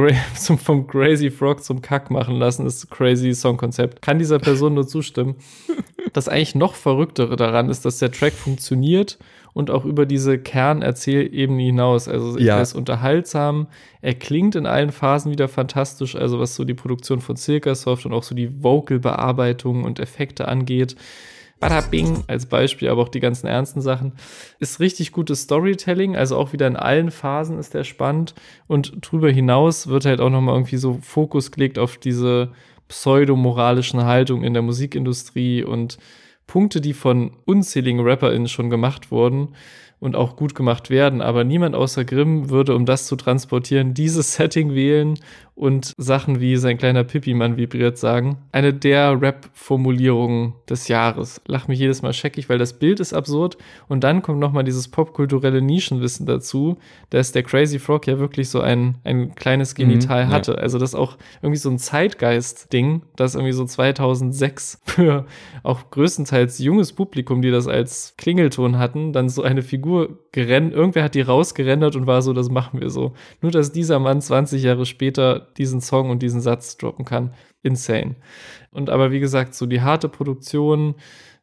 Crazy Frog zum Kack machen lassen, ist crazy Songkonzept. Kann dieser Person nur zustimmen. Das eigentlich noch Verrücktere daran ist, dass der Track funktioniert und auch über diese Kernerzählebene hinaus. Also er ist unterhaltsam, er klingt in allen Phasen wieder fantastisch, also was so die Produktion von Silkasoft und auch so die Vocal-Bearbeitung und Effekte angeht. Bada bing als Beispiel, aber auch die ganzen ernsten Sachen. Ist richtig gutes Storytelling, also auch wieder in allen Phasen ist der spannend und drüber hinaus wird halt auch nochmal irgendwie so Fokus gelegt auf diese pseudomoralischen Haltungen in der Musikindustrie und Punkte, die von unzähligen RapperInnen schon gemacht wurden und auch gut gemacht werden, aber niemand außer Grimm würde, um das zu transportieren, dieses Setting wählen und Sachen wie sein kleiner Pipi-Mann vibriert sagen. Eine der Rap-Formulierungen des Jahres. Lach mich jedes Mal scheckig, weil das Bild ist absurd und dann kommt nochmal dieses popkulturelle Nischenwissen dazu, dass der Crazy Frog ja wirklich so ein kleines Genital hatte. Also das ist auch irgendwie so ein Zeitgeist-Ding, das irgendwie so 2006 für auch größtenteils junges Publikum, die das als Klingelton hatten, dann so eine Figur irgendwer hat die rausgerendert und war so, das machen wir so. Nur, dass dieser Mann 20 Jahre später diesen Song und diesen Satz droppen kann. Insane. Und aber wie gesagt, so die harte Produktion,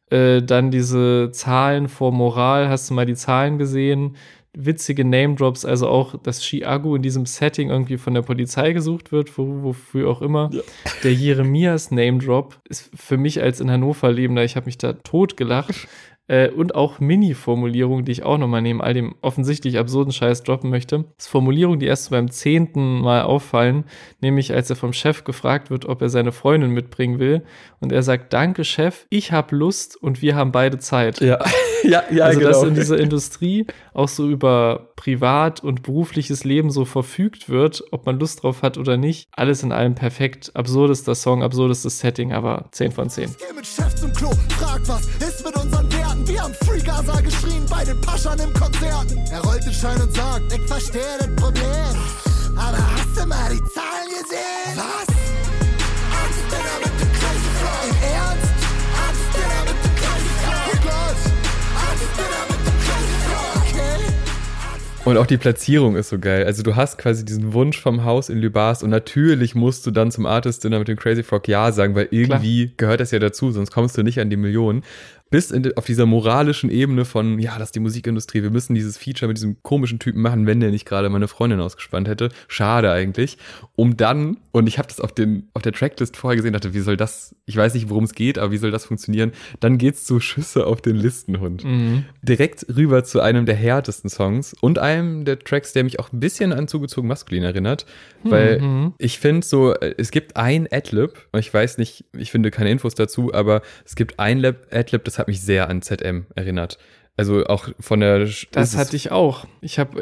dann diese Zahlen vor Moral, hast du mal die Zahlen gesehen? Witzige Name-Drops, also auch, dass Chiago in diesem Setting irgendwie von der Polizei gesucht wird, wofür auch immer. Ja. Der Jeremias Name-Drop ist für mich als in Hannover Lebender, ich habe mich da tot gelacht. Und auch Mini-Formulierungen, die ich auch nochmal neben all dem offensichtlich absurden Scheiß droppen möchte. Das ist Formulierungen, die erst beim 10. Mal auffallen, nämlich als er vom Chef gefragt wird, ob er seine Freundin mitbringen will. Und er sagt, danke Chef, ich habe Lust und wir haben beide Zeit. Ja, also genau. Dass in dieser Industrie auch so über Privat- und berufliches Leben so verfügt wird, ob man Lust drauf hat oder nicht. Alles in allem perfekt. Absurdester Song, absurdestes Setting, aber 10 von 10. Ich geh mit Chef zum Klo, frag was ist mit unseren Werten. Wir haben Free Gaza geschrien bei den Paschern im Konzerten. Er rollt den Schein und sagt, ich verstehe das Problem. Aber hast du mal die Zahlen gesehen? Was? Arztdinner mit dem Crazy Frog. Im Ernst? Arztdinner mit dem Crazy Frog. Oh Gott. Arztdinner mit dem Crazy Frog. Okay. Und auch die Platzierung ist so geil. Also du hast quasi diesen Wunsch vom Haus in Lübars und natürlich musst du dann zum Artist-Dinner mit dem Crazy Frog Ja sagen, weil irgendwie gehört das ja dazu, sonst kommst du nicht an die Millionen. Bis auf dieser moralischen Ebene von, ja, das ist die Musikindustrie, wir müssen dieses Feature mit diesem komischen Typen machen, wenn der nicht gerade meine Freundin ausgespannt hätte. Schade eigentlich. Um dann, und ich habe das auf der Tracklist vorher gesehen, dachte, wie soll das, ich weiß nicht, worum es geht, aber wie soll das funktionieren? Dann geht's zu Schüsse auf den Listenhund. Mhm. Direkt rüber zu einem der härtesten Songs und einem der Tracks, der mich auch ein bisschen an Zugezogen Maskulin erinnert, weil ich finde so, es gibt ein Adlib, ich weiß nicht, ich finde keine Infos dazu, aber es gibt ein Adlib, das hat mich sehr an ZM erinnert. Also auch von der... Das hatte ich auch. Ich habe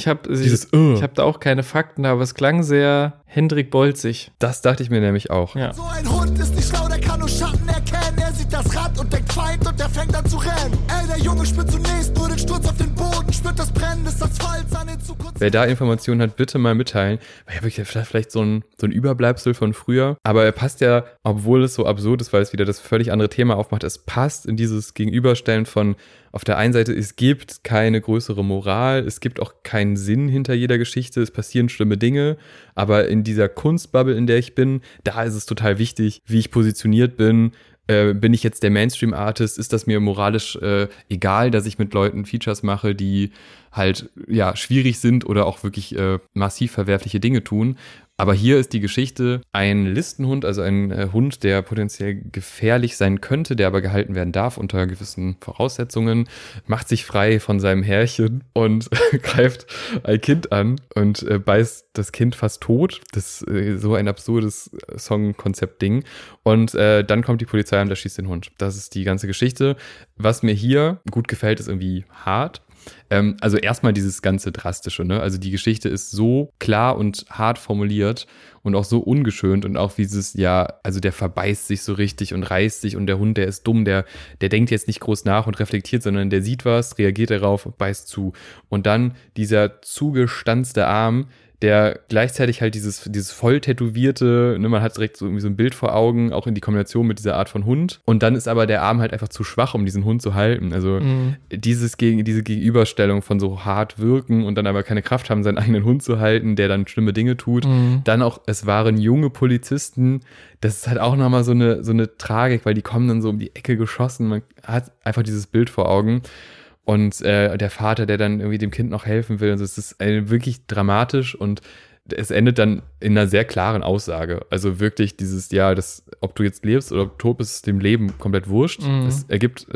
da auch keine Fakten, aber es klang sehr Hendrik Bolzig. Das dachte ich mir nämlich auch. Ja. So ein Hund ist nicht schlau, der kann nur Schatten erkennen. Er sieht das Rad und denkt Feind und der fängt an zu rennen. Ey, der Junge spürt zunächst nur den Sturz auf den Boden, spürt das Brennen des Asphalts an den Zukunft. Wer da Informationen hat, bitte mal mitteilen. Weil ich habe vielleicht so ein Überbleibsel von früher. Aber er passt ja, obwohl es so absurd ist, weil es wieder das völlig andere Thema aufmacht, es passt in dieses Gegenüberstellen von auf der einen Seite, es gibt keine größere Moral, es gibt auch keinen Sinn hinter jeder Geschichte, es passieren schlimme Dinge, aber in dieser Kunstbubble, in der ich bin, da ist es total wichtig, wie ich positioniert bin. Bin ich jetzt der Mainstream-Artist? Ist das mir moralisch egal, dass ich mit Leuten Features mache, die halt ja schwierig sind oder auch wirklich massiv verwerfliche Dinge tun? Aber hier ist die Geschichte, ein Listenhund, also ein Hund, der potenziell gefährlich sein könnte, der aber gehalten werden darf unter gewissen Voraussetzungen, macht sich frei von seinem Herrchen und greift ein Kind an und beißt das Kind fast tot. Das ist so ein absurdes Songkonzept-Ding. Und dann kommt die Polizei und erschießt den Hund. Das ist die ganze Geschichte. Was mir hier gut gefällt, ist irgendwie hart. Also erstmal dieses ganze Drastische, ne? Also die Geschichte ist so klar und hart formuliert und auch so ungeschönt und auch dieses, ja, also der verbeißt sich so richtig und reißt sich und der Hund, der ist dumm, der denkt jetzt nicht groß nach und reflektiert, sondern der sieht was, reagiert darauf und beißt zu. Und dann dieser zugestanzte Arm, der gleichzeitig halt dieses voll tätowierte, ne, man hat direkt so irgendwie so ein Bild vor Augen, auch in die Kombination mit dieser Art von Hund. Und dann ist aber der Arm halt einfach zu schwach, um diesen Hund zu halten. Also diese Gegenüberstellung von so hart wirken und dann aber keine Kraft haben, seinen eigenen Hund zu halten, der dann schlimme Dinge tut. Dann auch, es waren junge Polizisten. Das ist halt auch nochmal so eine Tragik, weil die kommen dann so um die Ecke geschossen. Man hat einfach dieses Bild vor Augen. Und der Vater, der dann irgendwie dem Kind noch helfen will. Also es ist wirklich dramatisch und es endet dann in einer sehr klaren Aussage. Also wirklich dieses, ja, ob du jetzt lebst oder tot bist, ist dem Leben komplett wurscht. Es gibt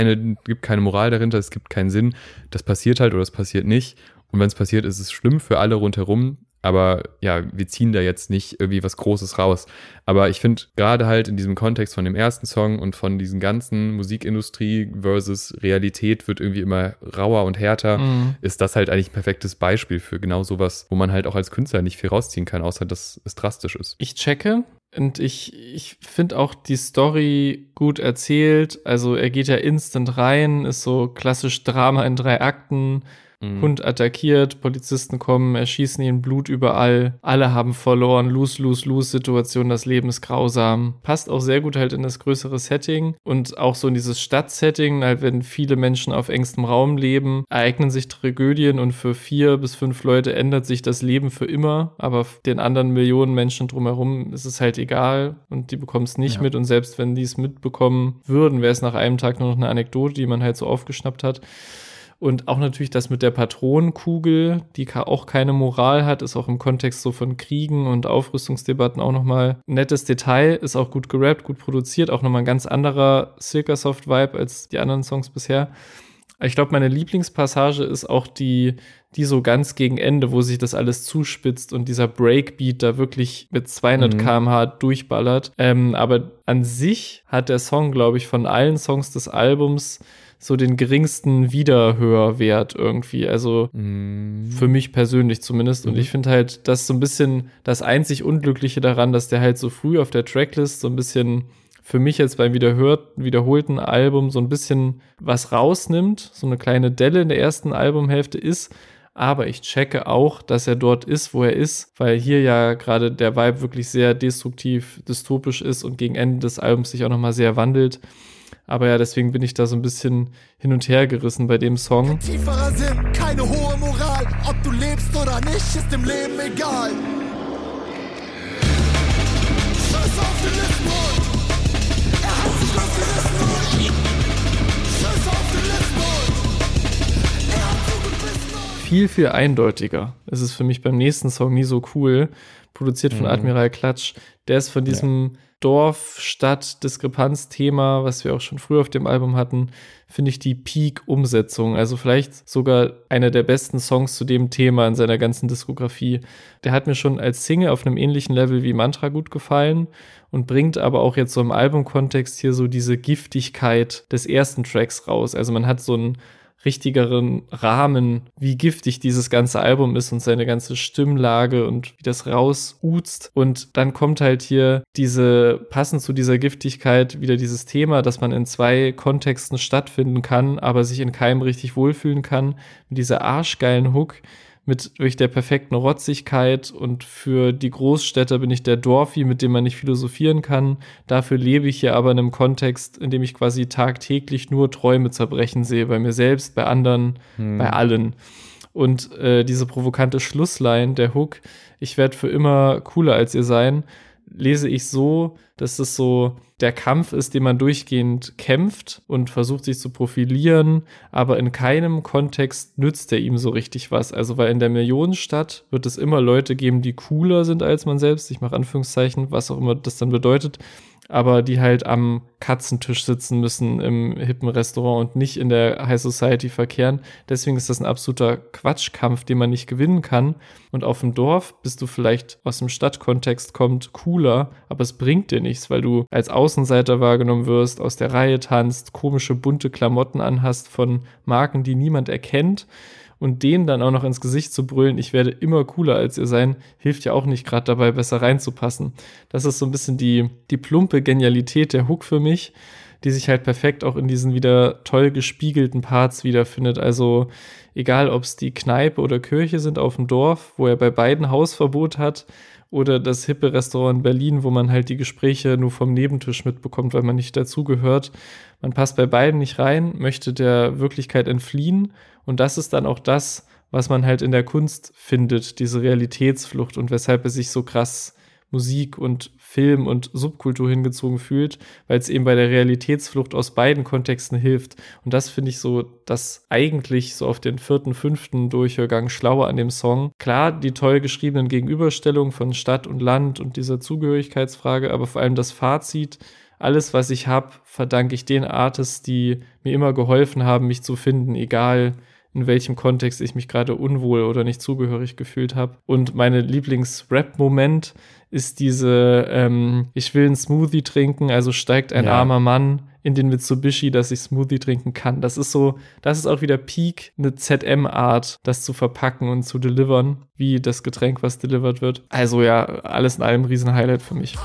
keine Moral dahinter, es gibt keinen Sinn. Das passiert halt oder es passiert nicht. Und wenn es passiert, ist es schlimm für alle rundherum. aber ja, wir ziehen da jetzt nicht irgendwie was Großes raus. Aber ich finde, gerade halt in diesem Kontext von dem ersten Song und von diesen ganzen Musikindustrie versus Realität wird irgendwie immer rauer und härter, ist das halt eigentlich ein perfektes Beispiel für genau sowas, wo man halt auch als Künstler nicht viel rausziehen kann, außer dass es drastisch ist. Ich checke. Und ich finde auch die Story gut erzählt. Also er geht ja instant rein, ist so klassisch Drama in 3 Akten. Hund attackiert, Polizisten kommen, erschießen ihn, Blut überall. Alle haben verloren, Lose-Situation, das Leben ist grausam. Passt auch sehr gut halt in das größere Setting und auch so in dieses Stadtsetting, halt wenn viele Menschen auf engstem Raum leben, ereignen sich Tragödien und für 4 bis 5 Leute ändert sich das Leben für immer, aber den anderen Millionen Menschen drumherum ist es halt egal und die bekommen es nicht mit und selbst wenn die es mitbekommen würden, wäre es nach einem Tag nur noch eine Anekdote, die man halt so aufgeschnappt hat. Und auch natürlich das mit der Patronenkugel, die auch keine Moral hat, ist auch im Kontext so von Kriegen und Aufrüstungsdebatten auch nochmal ein nettes Detail, ist auch gut gerappt, gut produziert, auch nochmal ein ganz anderer Silkasoft-Vibe als die anderen Songs bisher. Ich glaube, meine Lieblingspassage ist auch die so ganz gegen Ende, wo sich das alles zuspitzt und dieser Breakbeat da wirklich mit 200 km/h durchballert. Aber an sich hat der Song, glaube ich, von allen Songs des Albums so den geringsten Wiederhörwert irgendwie, also für mich persönlich zumindest. Und ich finde halt, das ist so ein bisschen das einzig Unglückliche daran, dass der halt so früh auf der Tracklist so ein bisschen für mich jetzt beim wiederholten Album so ein bisschen was rausnimmt, so eine kleine Delle in der ersten Albumhälfte ist. Aber ich checke auch, dass er dort ist, wo er ist, weil hier ja gerade der Vibe wirklich sehr destruktiv, dystopisch ist und gegen Ende des Albums sich auch nochmal sehr wandelt. Aber ja, deswegen bin ich da so ein bisschen hin und her gerissen bei dem Song. Tieferer Sinn, keine hohe Moral. Ob du lebst oder nicht, ist im Leben egal. Scheiß auf den Listenmund. Er hat sich losgerissen. Scheiß auf den Listenmund. Er hat zugebissen. Viel eindeutiger. Es ist für mich beim nächsten Song nie so cool. Produziert von Admiral Klatsch. Der ist von diesem Dorf-Stadt-Diskrepanz-Thema, was wir auch schon früher auf dem Album hatten, finde ich die Peak-Umsetzung. Also vielleicht sogar einer der besten Songs zu dem Thema in seiner ganzen Diskografie. Der hat mir schon als Single auf einem ähnlichen Level wie Mantra gut gefallen und bringt aber auch jetzt so im Albumkontext hier so diese Giftigkeit des ersten Tracks raus. Also man hat so einen richtigeren Rahmen, wie giftig dieses ganze Album ist und seine ganze Stimmlage und wie das rausuzt. Und dann kommt halt hier passend zu dieser Giftigkeit wieder dieses Thema, dass man in 2 Kontexten stattfinden kann, aber sich in keinem richtig wohlfühlen kann. Mit dieser arschgeilen Hook, mit wirklich der perfekten Rotzigkeit und für die Großstädter bin ich der Dorfi, mit dem man nicht philosophieren kann. Dafür lebe ich hier aber in einem Kontext, in dem ich quasi tagtäglich nur Träume zerbrechen sehe, bei mir selbst, bei anderen, bei allen. Und diese provokante Schlussline, der Hook, ich werde für immer cooler als ihr sein, lese ich so, dass es so der Kampf ist, den man durchgehend kämpft und versucht sich zu profilieren, aber in keinem Kontext nützt er ihm so richtig was. Also weil in der Millionenstadt wird es immer Leute geben, die cooler sind als man selbst, ich mache Anführungszeichen, was auch immer das dann bedeutet, aber die halt am Katzentisch sitzen müssen im hippen Restaurant und nicht in der High Society verkehren. Deswegen ist das ein absoluter Quatschkampf, den man nicht gewinnen kann. Und auf dem Dorf bist du vielleicht aus dem Stadtkontext kommt cooler, aber es bringt dir nichts, weil du als Außenseiter wahrgenommen wirst, aus der Reihe tanzt, komische bunte Klamotten anhast von Marken, die niemand erkennt. Und denen dann auch noch ins Gesicht zu brüllen, ich werde immer cooler als ihr sein, hilft ja auch nicht gerade dabei, besser reinzupassen. Das ist so ein bisschen die plumpe Genialität der Hook für mich, die sich halt perfekt auch in diesen wieder toll gespiegelten Parts wiederfindet. Also egal, ob es die Kneipe oder Kirche sind auf dem Dorf, wo er bei beiden Hausverbot hat, oder das hippe Restaurant in Berlin, wo man halt die Gespräche nur vom Nebentisch mitbekommt, weil man nicht dazugehört. Man passt bei beiden nicht rein, möchte der Wirklichkeit entfliehen. Und das ist dann auch das, was man halt in der Kunst findet, diese Realitätsflucht und weshalb er sich so krass Musik und Film und Subkultur hingezogen fühlt, weil es eben bei der Realitätsflucht aus beiden Kontexten hilft. Und das finde ich so das eigentlich so auf den 4., 5. Durchhörgang Schlaue an dem Song. Klar, die toll geschriebenen Gegenüberstellungen von Stadt und Land und dieser Zugehörigkeitsfrage, aber vor allem das Fazit, alles, was ich habe, verdanke ich den Artists, die mir immer geholfen haben, mich zu finden, egal in welchem Kontext ich mich gerade unwohl oder nicht zugehörig gefühlt habe. Und meine Lieblings-Rap-Moment ist diese, ich will einen Smoothie trinken, also steigt ein armer Mann in den Mitsubishi, dass ich Smoothie trinken kann. Das ist auch wieder Peak, eine ZM-Art, das zu verpacken und zu delivern, wie das Getränk, was delivered wird. Also ja, alles in allem Riesen-Highlight für mich.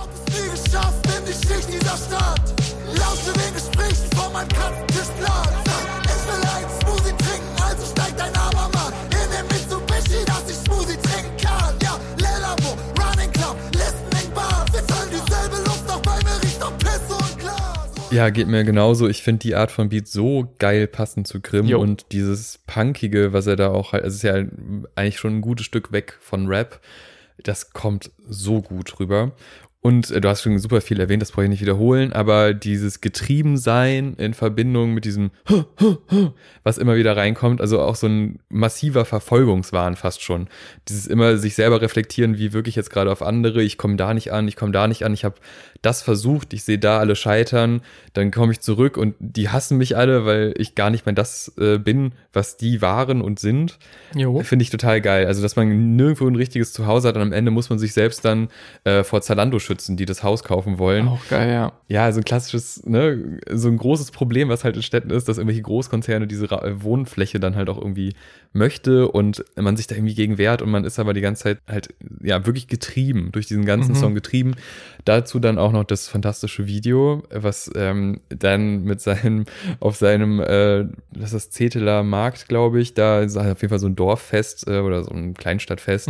Ja, geht mir genauso. Ich finde die Art von Beat so geil passend zu Grimm und dieses Punkige, was er da auch halt, also es ist ja eigentlich schon ein gutes Stück weg von Rap, das kommt so gut rüber. Und du hast schon super viel erwähnt, das brauche ich nicht wiederholen, aber dieses Getriebensein in Verbindung mit diesem was immer wieder reinkommt, also auch so ein massiver Verfolgungswahn fast schon. Dieses immer sich selber reflektieren, wie wirke ich jetzt gerade auf andere, ich komme da nicht an, ich habe das versucht, ich sehe da alle scheitern, dann komme ich zurück und die hassen mich alle, weil ich gar nicht mehr das bin, was die waren und sind. Finde ich total geil. Also, dass man nirgendwo ein richtiges Zuhause hat und am Ende muss man sich selbst dann vor Zalando schützen, die das Haus kaufen wollen. Auch geil, ja. Ja, so ein klassisches, ne, so ein großes Problem, was halt in Städten ist, dass irgendwelche Großkonzerne diese Wohnfläche dann halt auch irgendwie möchte und man sich da irgendwie gegen wehrt und man ist aber die ganze Zeit halt, ja, wirklich getrieben, durch diesen ganzen Song getrieben. Dazu dann auch noch das fantastische Video, was dann mit auf seinem, das ist das Zeteler Markt, glaube ich, da ist auf jeden Fall so ein Dorffest oder so ein Kleinstadtfest,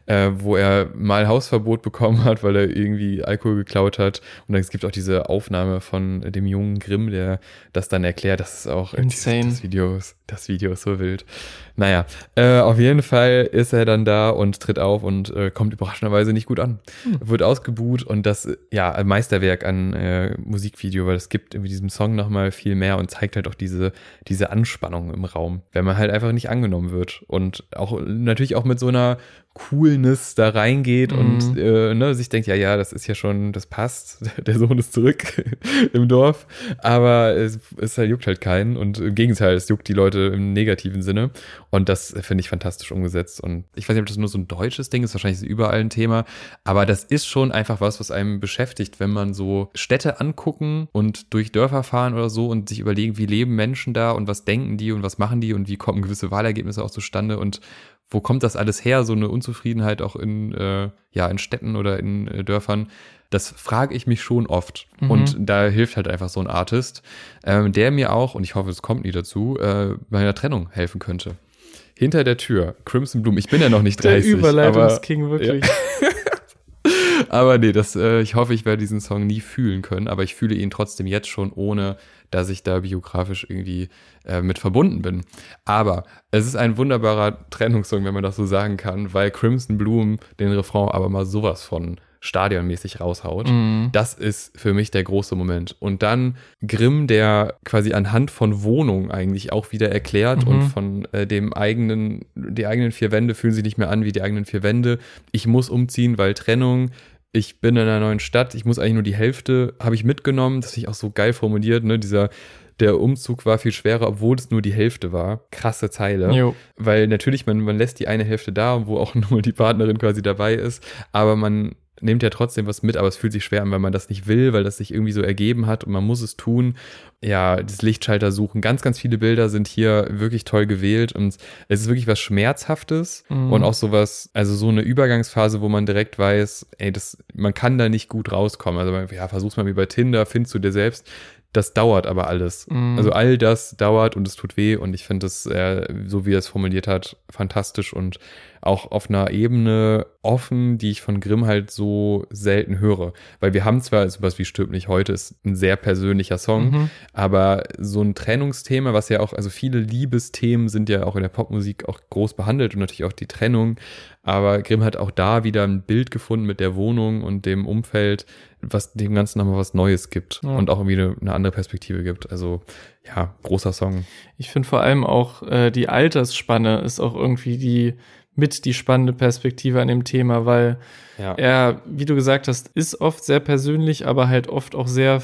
wo er mal Hausverbot bekommen hat, weil er irgendwie Alkohol geklaut hat. Und es gibt auch diese Aufnahme von dem jungen Grimm, der das dann erklärt. Das ist auch insane. Das Video ist so wild. Naja, auf jeden Fall ist er dann da und tritt auf und kommt überraschenderweise nicht gut an. Wird ausgebuht und das, ja, ein Meisterwerk an Musikvideo, weil es gibt irgendwie diesem Song nochmal viel mehr und zeigt halt auch diese Anspannung im Raum, wenn man halt einfach nicht angenommen wird und auch natürlich auch mit so einer Coolness da reingeht und sich denkt, ja, das ist ja schon, das passt, der Sohn ist zurück im Dorf, aber es juckt halt keinen und im Gegenteil, es juckt die Leute im negativen Sinne und das finde ich fantastisch umgesetzt und ich weiß nicht, ob das nur so ein deutsches Ding ist, wahrscheinlich ist überall ein Thema, aber das ist schon einfach was einem beschäftigt, wenn man so Städte angucken und durch Dörfer fahren oder so und sich überlegen, wie leben Menschen da und was denken die und was machen die und wie kommen gewisse Wahlergebnisse auch zustande und wo kommt das alles her, so eine Unzufriedenheit auch in Städten oder in Dörfern? Das frage ich mich schon oft. Und da hilft halt einfach so ein Artist, der mir auch, und ich hoffe, es kommt nie dazu, bei einer Trennung helfen könnte. Hinter der Tür, Crimson Bloom. Ich bin ja noch nicht 30. Der Überleitungsking, wirklich. Ja. Aber nee, ich hoffe, ich werde diesen Song nie fühlen können, aber ich fühle ihn trotzdem jetzt schon, ohne dass ich da biografisch irgendwie mit verbunden bin. Aber es ist ein wunderbarer Trennungssong, wenn man das so sagen kann, weil Crimson Bloom den Refrain aber mal sowas von stadionmäßig raushaut. Das ist für mich der große Moment. Und dann Grimm, der quasi anhand von Wohnung eigentlich auch wieder erklärt und von die eigenen vier Wände fühlen sich nicht mehr an wie die eigenen vier Wände. Ich muss umziehen, weil Trennung. Ich bin in einer neuen Stadt, ich muss eigentlich nur die Hälfte, habe ich mitgenommen, das finde ich auch so geil formuliert, ne, der Umzug war viel schwerer, obwohl es nur die Hälfte war. Krasse Zeile. Jo. Weil natürlich, man lässt die eine Hälfte da, wo auch nur die Partnerin quasi dabei ist, aber man nimmt ja trotzdem was mit, aber es fühlt sich schwer an, weil man das nicht will, weil das sich irgendwie so ergeben hat und man muss es tun. Ja, das Lichtschalter suchen. Ganz, ganz viele Bilder sind hier wirklich toll gewählt und es ist wirklich was Schmerzhaftes und auch sowas, also so eine Übergangsphase, wo man direkt weiß, man kann da nicht gut rauskommen. Also versuch's mal wie bei Tinder, findest du dir selbst. Das dauert aber alles. Also all das dauert und es tut weh und ich finde das, so wie er es formuliert hat, fantastisch und auch auf einer Ebene offen, die ich von Grimm halt so selten höre. Weil wir haben zwar sowas wie Stirb nicht heute, ist ein sehr persönlicher Song, aber so ein Trennungsthema, was ja auch, also viele Liebesthemen sind ja auch in der Popmusik auch groß behandelt und natürlich auch die Trennung, aber Grimm hat auch da wieder ein Bild gefunden mit der Wohnung und dem Umfeld, was dem Ganzen nochmal was Neues gibt und auch irgendwie eine andere Perspektive gibt. Also ja, großer Song. Ich finde vor allem auch die Altersspanne ist auch irgendwie die mit die spannende Perspektive an dem Thema, weil er, wie du gesagt hast, ist oft sehr persönlich, aber halt oft auch sehr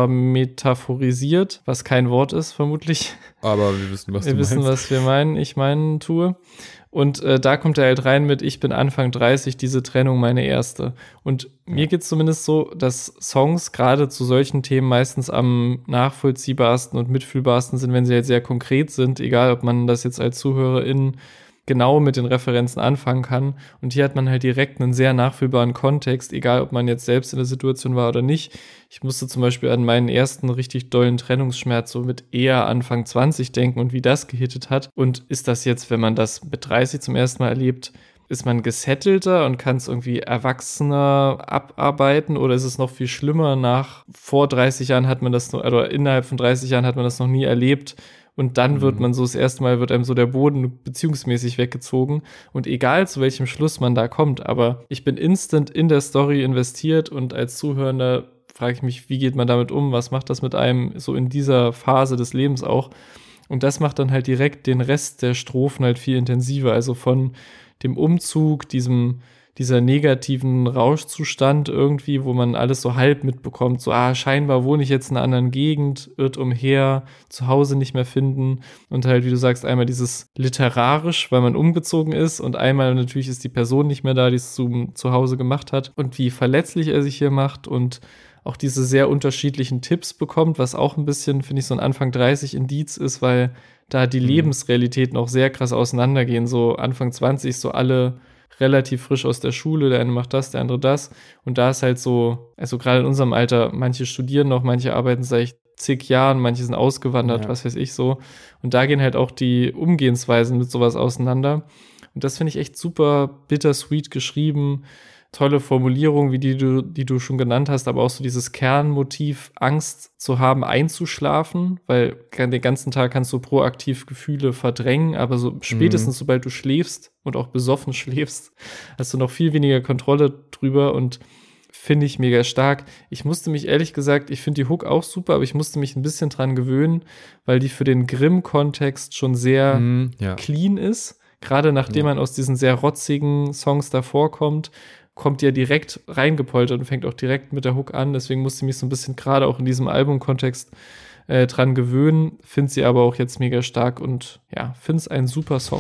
vermetaphorisiert, was kein Wort ist, vermutlich. Aber wir wissen, was wir wissen, was wir meinen. Ich meine, tue. Und da kommt er halt rein mit, ich bin Anfang 30, diese Trennung meine erste. Und mir geht's zumindest so, dass Songs gerade zu solchen Themen meistens am nachvollziehbarsten und mitfühlbarsten sind, wenn sie halt sehr konkret sind, egal ob man das jetzt als ZuhörerInnen genau mit den Referenzen anfangen kann. Und hier hat man halt direkt einen sehr nachfühlbaren Kontext, egal ob man jetzt selbst in der Situation war oder nicht. Ich musste zum Beispiel an meinen ersten richtig dollen Trennungsschmerz so mit eher Anfang 20 denken und wie das gehittet hat. Und ist das jetzt, wenn man das mit 30 zum ersten Mal erlebt, ist man gesettelter und kann es irgendwie erwachsener abarbeiten, oder ist es noch viel schlimmer? Vor 30 Jahren hat man das noch, oder innerhalb von 30 Jahren hat man das noch nie erlebt. Und dann wird man so, das erste Mal wird einem so der Boden beziehungsmäßig weggezogen. Und egal zu welchem Schluss man da kommt, aber ich bin instant in der Story investiert und als Zuhörender frage ich mich, wie geht man damit um? Was macht das mit einem so in dieser Phase des Lebens auch? Und das macht dann halt direkt den Rest der Strophen halt viel intensiver. Also von dem Umzug, dieser negativen Rauschzustand irgendwie, wo man alles so halb mitbekommt, so, scheinbar wohne ich jetzt in einer anderen Gegend, irrt umher, zu Hause nicht mehr finden und halt, wie du sagst, einmal dieses literarisch, weil man umgezogen ist und einmal natürlich ist die Person nicht mehr da, die es zu Hause gemacht hat und wie verletzlich er sich hier macht und auch diese sehr unterschiedlichen Tipps bekommt, was auch ein bisschen, finde ich, so ein Anfang 30 Indiz ist, weil da die Lebensrealitäten auch sehr krass auseinandergehen, so Anfang 20 so alle relativ frisch aus der Schule, der eine macht das, der andere das. Und da ist halt so, also gerade in unserem Alter, manche studieren noch, manche arbeiten seit zig Jahren, manche sind ausgewandert, was weiß ich so. Und da gehen halt auch die Umgehensweisen mit sowas auseinander. Und das finde ich echt super bittersweet geschrieben. Tolle Formulierung, wie die du schon genannt hast, aber auch so dieses Kernmotiv, Angst zu haben, einzuschlafen, weil den ganzen Tag kannst du proaktiv Gefühle verdrängen, aber so spätestens sobald du schläfst und auch besoffen schläfst, hast du noch viel weniger Kontrolle drüber und finde ich mega stark. Ich musste mich ehrlich gesagt, ich finde die Hook auch super, aber ich musste mich ein bisschen dran gewöhnen, weil die für den Grimm-Kontext schon sehr clean ist. Gerade nachdem man aus diesen sehr rotzigen Songs davor kommt ja direkt reingepoltert und fängt auch direkt mit der Hook an. Deswegen musste ich mich so ein bisschen gerade auch in diesem Albumkontext dran gewöhnen. Finde sie aber auch jetzt mega stark und finde es ein super Song.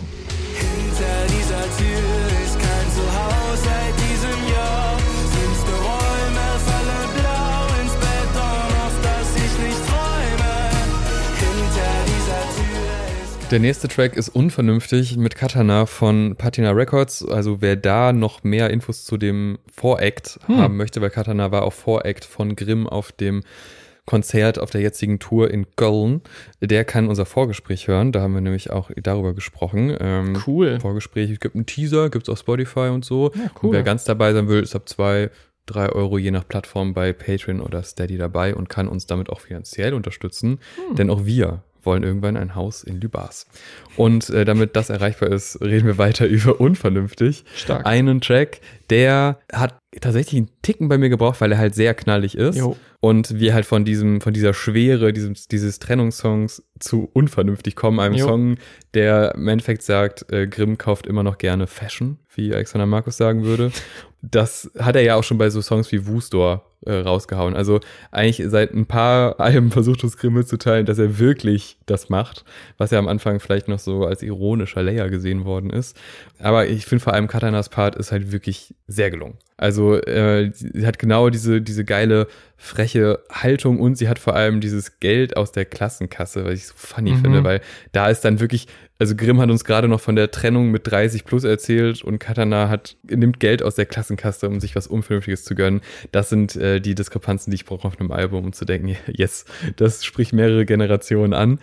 Hinter dieser Tür ist kein Zuhause seit diesem Jahr. Dünnste Räume fallen blau ins Beton, auf das ich nicht träume. Hinter dieser Tür ist... Der nächste Track ist Unvernünftig mit Katana von Patina Records. Also wer da noch mehr Infos zu dem Voract haben möchte, weil Katana war auch Voract von Grimm auf dem Konzert auf der jetzigen Tour in Köln, der kann unser Vorgespräch hören. Da haben wir nämlich auch darüber gesprochen. Cool. Vorgespräch, es gibt einen Teaser, gibt es auf Spotify und so. Ja, cool. Und wer ganz dabei sein will, ist ab 2-3 Euro je nach Plattform bei Patreon oder Steady dabei und kann uns damit auch finanziell unterstützen. Denn auch wir wollen irgendwann ein Haus in Lübars. Und damit das erreichbar ist, reden wir weiter über Unvernünftig. Stark. Einen Track, der hat tatsächlich einen Ticken bei mir gebraucht, weil er halt sehr knallig ist. Jo. Und wir halt von dieser Schwere, dieses Trennungssongs zu Unvernünftig kommen, einem Song, der im Endeffekt sagt, Grimm kauft immer noch gerne Fashion, wie Alexander Markus sagen würde. Das hat er ja auch schon bei so Songs wie Woo-Store rausgehauen. Also eigentlich seit ein paar Alben versucht uns Grimm mitzuteilen, dass er wirklich das macht, was ja am Anfang vielleicht noch so als ironischer Layer gesehen worden ist. Aber ich finde vor allem Katanas Part ist halt wirklich sehr gelungen. Also sie hat genau diese geile, freche Haltung und sie hat vor allem dieses Geld aus der Klassenkasse, was ich so funny finde, weil da ist dann wirklich, also Grimm hat uns gerade noch von der Trennung mit 30 plus erzählt und Katana nimmt Geld aus der Klassenkasse, um sich was Unvernünftiges zu gönnen. Das sind die Diskrepanzen, die ich brauche auf einem Album, um zu denken, yes, das spricht mehrere Generationen an.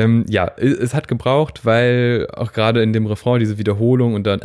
Es hat gebraucht, weil auch gerade in dem Refrain diese Wiederholung und dann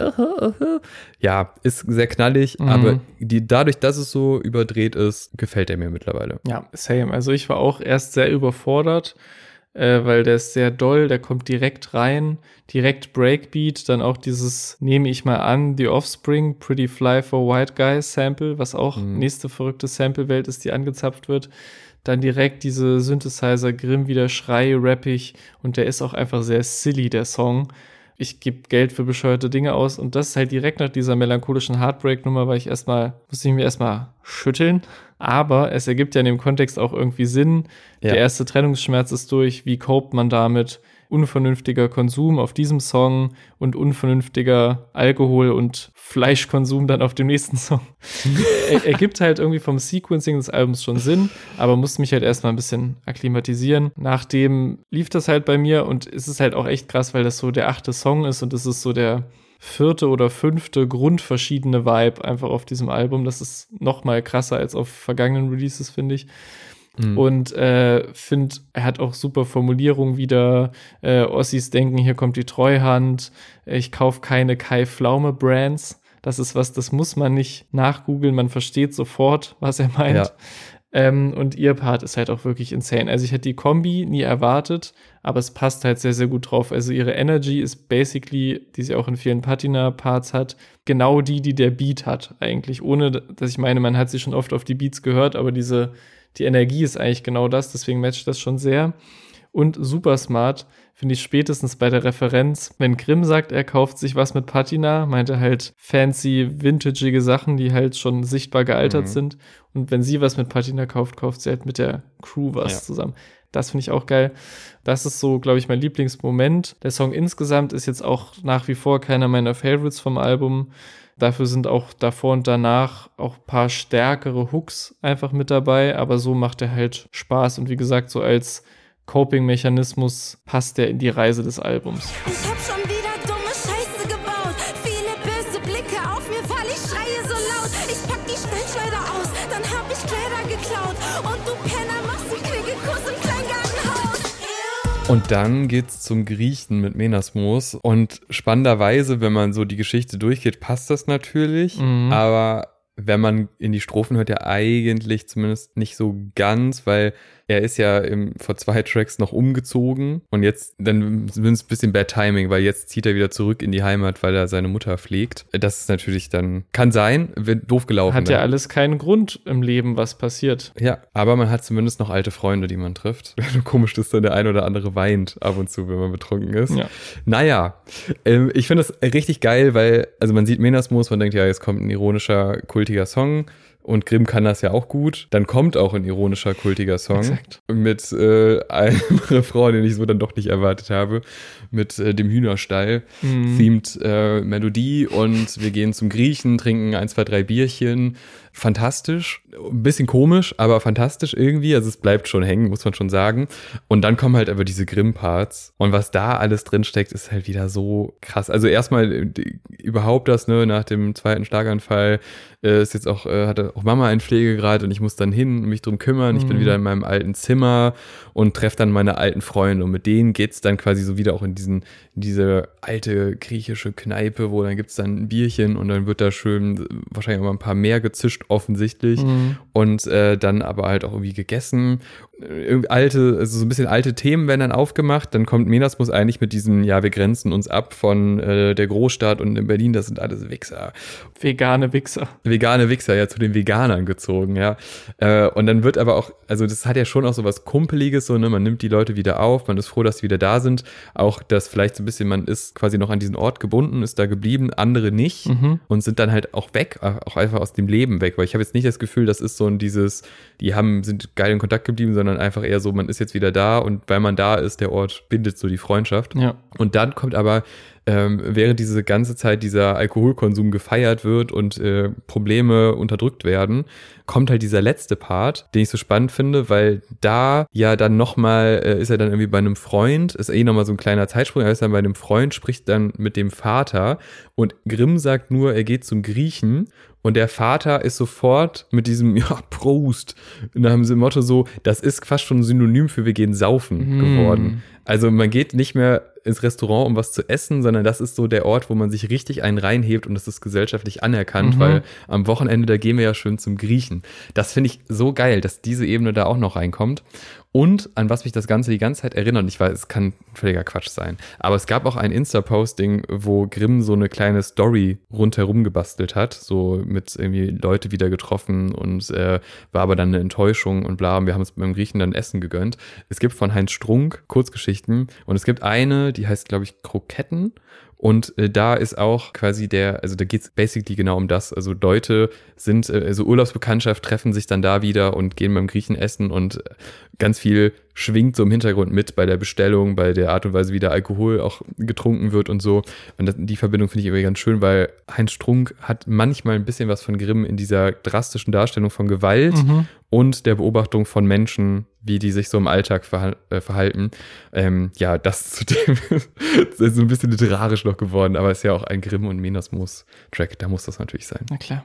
ist sehr knallig, aber dadurch, dass es so überdreht ist, gefällt er mir mittlerweile. Ja, same. Also ich war auch erst sehr überfordert, weil der ist sehr doll, der kommt direkt rein, direkt Breakbeat, dann auch dieses, nehme ich mal an, The Offspring, Pretty Fly for White Guys Sample, was auch nächste verrückte Sample-Welt ist, die angezapft wird. Dann direkt diese Synthesizer, Grimm wieder schrei, rappig und der ist auch einfach sehr silly, der Song. ich gebe Geld für bescheuerte Dinge aus. Und das ist halt direkt nach dieser melancholischen Heartbreak-Nummer, musste ich mir erstmal schütteln. Aber es ergibt ja in dem Kontext auch irgendwie Sinn. Ja. Der erste Trennungsschmerz ist durch. Wie copt man damit? Unvernünftiger Konsum auf diesem Song und unvernünftiger Alkohol- und Fleischkonsum dann auf dem nächsten Song. Ergibt halt irgendwie vom Sequencing des Albums schon Sinn, aber musste mich halt erstmal ein bisschen akklimatisieren. Nachdem lief das halt bei mir und es ist halt auch echt krass, weil das so der 8. Song ist und es ist so der 4. oder 5. grundverschiedene Vibe einfach auf diesem Album. Das ist noch mal krasser als auf vergangenen Releases, finde ich. Und finde, er hat auch super Formulierungen wieder. Ossis denken, hier kommt die Treuhand. Ich kaufe keine Kai Pflaume Brands. Das ist was, das muss man nicht nachgoogeln. Man versteht sofort, was er meint. Ja. Und ihr Part ist halt auch wirklich insane. Also ich hätte die Kombi nie erwartet, aber es passt halt sehr, sehr gut drauf. Also ihre Energy ist basically, die sie auch in vielen Patina-Parts hat, genau die der Beat hat eigentlich. Ohne, dass ich meine, man hat sie schon oft auf die Beats gehört, aber die Energie ist eigentlich genau das, deswegen matcht das schon sehr. Und super smart finde ich spätestens bei der Referenz, wenn Grimm sagt, er kauft sich was mit Patina, meint er halt fancy, vintagige Sachen, die halt schon sichtbar gealtert sind. Und wenn sie was mit Patina kauft sie halt mit der Crew was zusammen. Das finde ich auch geil. Das ist so, glaube ich, mein Lieblingsmoment. Der Song insgesamt ist jetzt auch nach wie vor keiner meiner Favorites vom Album. Dafür sind auch davor und danach auch ein paar stärkere Hooks einfach mit dabei, aber so macht er halt Spaß und wie gesagt, so als Coping-Mechanismus passt er in die Reise des Albums. Ich hab schon wieder dumme Scheiße gebaut, viele böse Blicke auf mir, weil ich schreie so laut. Ich pack die Steinschleuder aus, dann hab ich Kleider geklaut und du Penner machst den Klingelkurs im Kleingartenhaus. Und dann geht's zum Griechen mit Menasmos und spannenderweise, wenn man so die Geschichte durchgeht, passt das natürlich, aber wenn man in die Strophen hört, ja eigentlich zumindest nicht so ganz, weil er ist ja vor 2 Tracks noch umgezogen und jetzt, dann sind es ein bisschen Bad Timing, weil jetzt zieht er wieder zurück in die Heimat, weil er seine Mutter pflegt. Das ist natürlich dann, kann sein, wird doof gelaufen. Hat ja alles keinen Grund im Leben, was passiert. Ja, aber man hat zumindest noch alte Freunde, die man trifft. Komisch, dass dann der ein oder andere weint ab und zu, wenn man betrunken ist. Ja. Naja, ich finde das richtig geil, weil, also man sieht Menasmos, man denkt, ja, jetzt kommt ein ironischer, kultiger Song. Und Grimm kann das ja auch gut. Dann kommt auch ein ironischer, kultiger Song. Exakt. Mit einem Refrain, den ich so dann doch nicht erwartet habe. Mit dem Hühnerstall. Themed Melodie. Und wir gehen zum Griechen, trinken 1, 2, 3 Bierchen. Fantastisch. Ein bisschen komisch, aber fantastisch irgendwie. Also es bleibt schon hängen, muss man schon sagen. Und dann kommen halt aber diese Grimm-Parts. Und was da alles drin steckt, ist halt wieder so krass. Also erstmal überhaupt das, ne, nach dem 2. Schlaganfall ist jetzt auch, hatte auch Mama einen Pflegegrad und ich muss dann hin und mich drum kümmern. Ich bin wieder in meinem alten Zimmer und treffe dann meine alten Freunde. Und mit denen geht's dann quasi so wieder auch in diese alte griechische Kneipe, wo dann gibt's dann ein Bierchen und dann wird da schön wahrscheinlich auch mal ein paar mehr gezischt, offensichtlich. Und dann aber halt auch irgendwie gegessen. Also so ein bisschen alte Themen werden dann aufgemacht. Dann kommt Menasmos eigentlich mit diesen, ja, wir grenzen uns ab von der Großstadt und in Berlin, das sind alles Wichser. Vegane Wichser, ja, zu den Veganern gezogen, ja. Und dann wird aber auch, also das hat ja schon auch so was Kumpeliges, so, ne, man nimmt die Leute wieder auf, man ist froh, dass sie wieder da sind. Auch, dass vielleicht so ein bisschen, man ist quasi noch an diesen Ort gebunden, ist da geblieben, andere nicht und sind dann halt auch weg, auch einfach aus dem Leben weg. Weil ich habe jetzt nicht das Gefühl, das ist so ein sind geil in Kontakt geblieben, sondern einfach eher so, man ist jetzt wieder da und weil man da ist, der Ort bindet so die Freundschaft. Ja. Und dann kommt aber, während diese ganze Zeit dieser Alkoholkonsum gefeiert wird und Probleme unterdrückt werden, kommt halt dieser letzte Part, den ich so spannend finde, weil da ja dann nochmal, ist er dann irgendwie bei einem Freund, ist nochmal so ein kleiner Zeitsprung, er ist dann bei einem Freund, spricht dann mit dem Vater und Grimm sagt nur, er geht zum Griechen. Und der Vater ist sofort mit diesem, ja, Prost, nach dem Motto so, das ist fast schon ein Synonym für wir gehen saufen geworden. Also man geht nicht mehr ins Restaurant, um was zu essen, sondern das ist so der Ort, wo man sich richtig einen reinhebt und das ist gesellschaftlich anerkannt, weil am Wochenende, da gehen wir ja schön zum Griechen. Das finde ich so geil, dass diese Ebene da auch noch reinkommt. Und an was mich das Ganze die ganze Zeit erinnert, ich weiß, es kann völliger Quatsch sein, aber es gab auch ein Insta-Posting, wo Grimm so eine kleine Story rundherum gebastelt hat, so mit irgendwie Leute wieder getroffen und war aber dann eine Enttäuschung und bla, und wir haben uns beim Griechen dann Essen gegönnt. Es gibt von Heinz Strunk Kurzgeschichten und es gibt eine, die heißt, glaube ich, Kroketten. Und da ist auch quasi da geht es basically genau um das. Also Leute sind, Urlaubsbekanntschaft treffen sich dann da wieder und gehen beim Griechen essen und ganz viel schwingt so im Hintergrund mit bei der Bestellung, bei der Art und Weise, wie der Alkohol auch getrunken wird und so. Und die Verbindung finde ich irgendwie ganz schön, weil Heinz Strunk hat manchmal ein bisschen was von Grimm in dieser drastischen Darstellung von Gewalt und der Beobachtung von Menschen, wie die sich so im Alltag verhalten. Das zu dem ist so ein bisschen literarisch noch geworden, aber ist ja auch ein Grimm- und Menasmus-Track, da muss das natürlich sein. Na klar.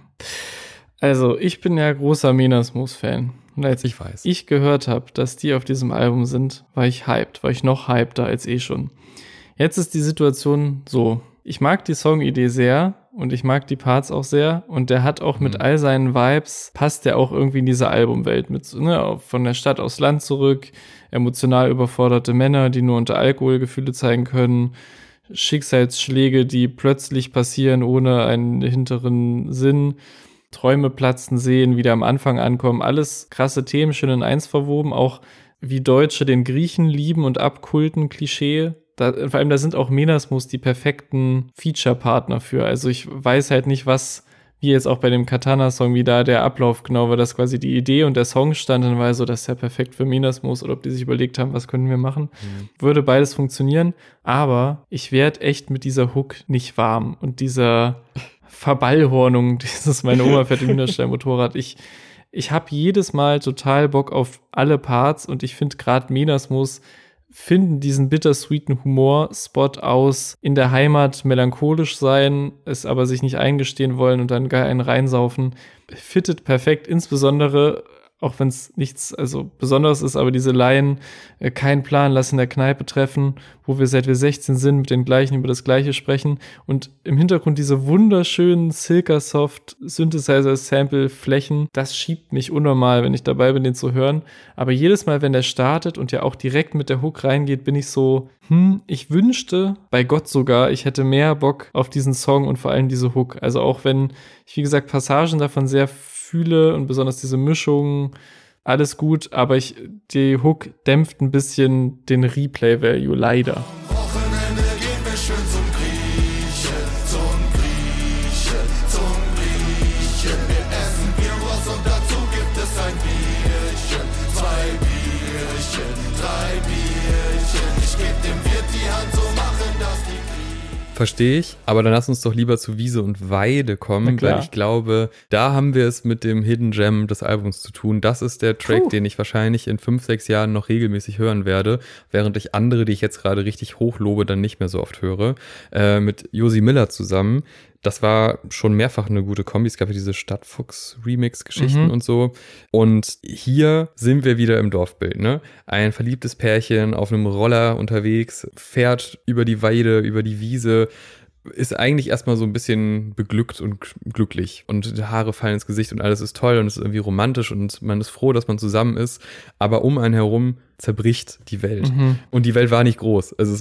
Also, ich bin ja großer Menasmus-Fan. Und als ich gehört habe, dass die auf diesem Album sind, war ich noch hypter als schon. Jetzt ist die Situation so, ich mag die Songidee sehr und ich mag die Parts auch sehr und der hat auch mit all seinen Vibes, passt der auch irgendwie in diese Albumwelt mit, ne, von der Stadt aufs Land zurück, emotional überforderte Männer, die nur unter Alkohol Gefühle zeigen können, Schicksalsschläge, die plötzlich passieren ohne einen hinteren Sinn, Träume platzen sehen, wieder am Anfang ankommen, alles krasse Themen, schön in eins verwoben, auch wie Deutsche den Griechen lieben und abkulten, Klischee. Vor allem, da sind auch Menasmus die perfekten Feature-Partner für. Also ich weiß halt nicht, wie jetzt auch bei dem Katana-Song, wie da der Ablauf genau war, dass quasi die Idee und der Song stand, dann war so, das ist ja perfekt für Menasmus oder ob die sich überlegt haben, was können wir machen. Würde beides funktionieren, aber ich werde echt mit dieser Hook nicht warm und dieser Verballhornung, dieses meine Oma fährt im Hühnerstall-Motorrad. Ich habe jedes Mal total Bock auf alle Parts und ich finde gerade Menasmus finden diesen bittersweeten Humor-Spot aus, in der Heimat melancholisch sein, es aber sich nicht eingestehen wollen und dann geil einen reinsaufen. Fittet perfekt, insbesondere auch wenn es nichts Besonderes ist, aber diese Line, kein Plan, lass in der Kneipe treffen, wo wir seit wir 16 sind, mit den gleichen über das Gleiche sprechen und im Hintergrund diese wunderschönen Silkasoft Synthesizer-Sample-Flächen, das schiebt mich unnormal, wenn ich dabei bin, den zu hören, aber jedes Mal, wenn der startet und ja auch direkt mit der Hook reingeht, bin ich so, ich wünschte, bei Gott sogar, ich hätte mehr Bock auf diesen Song und vor allem diese Hook, also auch wenn ich, wie gesagt, Passagen davon sehr fühle und besonders diese Mischung, alles gut, aber die Hook dämpft ein bisschen den Replay-Value, leider. Wochenende gehen wir schön zum Griechen. Wir essen Gyros und dazu gibt es ein Bierchen. 2 Bierchen, 3 Bierchen. Ich geb dem Wirt die Hand, so machen das die Griechen. Verstehe ich, aber dann lass uns doch lieber zu Wiese und Weide kommen, weil ich glaube, da haben wir es mit dem Hidden Gem des Albums zu tun. Das ist der Track, den ich wahrscheinlich in 5-6 Jahren noch regelmäßig hören werde, während ich andere, die ich jetzt gerade richtig hochlobe, dann nicht mehr so oft höre. Mit Josie Miller zusammen. Das war schon mehrfach eine gute Kombi. Es gab ja diese Stadtfuchs-Remix-Geschichten und so. Und hier sind wir wieder im Dorfbild, ne? Ein verliebtes Pärchen auf einem Roller unterwegs, fährt über die Weide, über die Wiese, ist eigentlich erstmal so ein bisschen beglückt und glücklich und die Haare fallen ins Gesicht und alles ist toll und es ist irgendwie romantisch und man ist froh, dass man zusammen ist, aber um einen herum zerbricht die Welt. Und die Welt war nicht groß. Also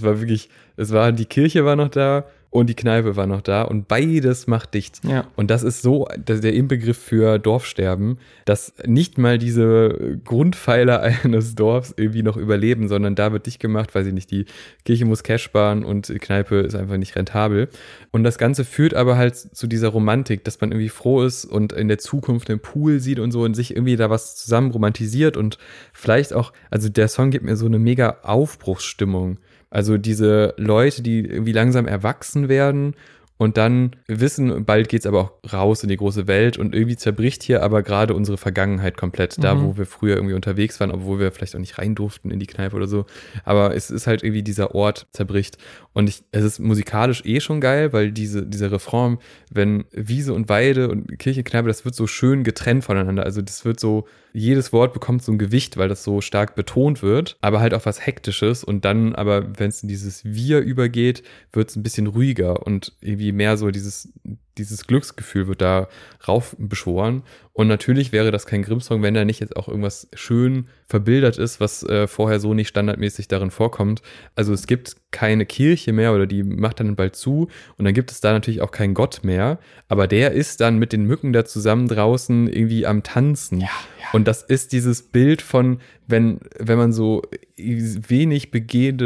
die Kirche war noch da und die Kneipe war noch da und beides macht dicht. Ja. Und das ist so der Inbegriff für Dorfsterben, dass nicht mal diese Grundpfeiler eines Dorfs irgendwie noch überleben, sondern da wird dicht gemacht, weiß ich nicht, die Kirche muss Cash sparen und die Kneipe ist einfach nicht rentabel. Und das Ganze führt aber halt zu dieser Romantik, dass man irgendwie froh ist und in der Zukunft einen Pool sieht und so und sich irgendwie da was zusammen romantisiert und vielleicht auch, also der Song gibt mir so eine mega Aufbruchsstimmung. Also diese Leute, die irgendwie langsam erwachsen werden und dann wissen, bald geht's aber auch raus in die große Welt und irgendwie zerbricht hier aber gerade unsere Vergangenheit komplett. Da, wo wir früher irgendwie unterwegs waren, obwohl wir vielleicht auch nicht rein durften in die Kneipe oder so. Aber es ist halt irgendwie dieser Ort zerbricht. Und es ist musikalisch schon geil, weil dieser Refrain, wenn Wiese und Weide und Kirche, Kneipe, das wird so schön getrennt voneinander. Also das wird so, jedes Wort bekommt so ein Gewicht, weil das so stark betont wird, aber halt auch was Hektisches. Und dann aber, wenn es in dieses Wir übergeht, wird es ein bisschen ruhiger und irgendwie mehr so dieses Glücksgefühl wird da rauf beschworen. Und natürlich wäre das kein Grimm-Song, wenn da nicht jetzt auch irgendwas schön verbildert ist, was vorher so nicht standardmäßig darin vorkommt. Also es gibt keine Kirche mehr oder die macht dann bald zu und dann gibt es da natürlich auch keinen Gott mehr, aber der ist dann mit den Mücken da zusammen draußen irgendwie am Tanzen. Ja. Und das ist dieses Bild von, wenn man so wenig begehende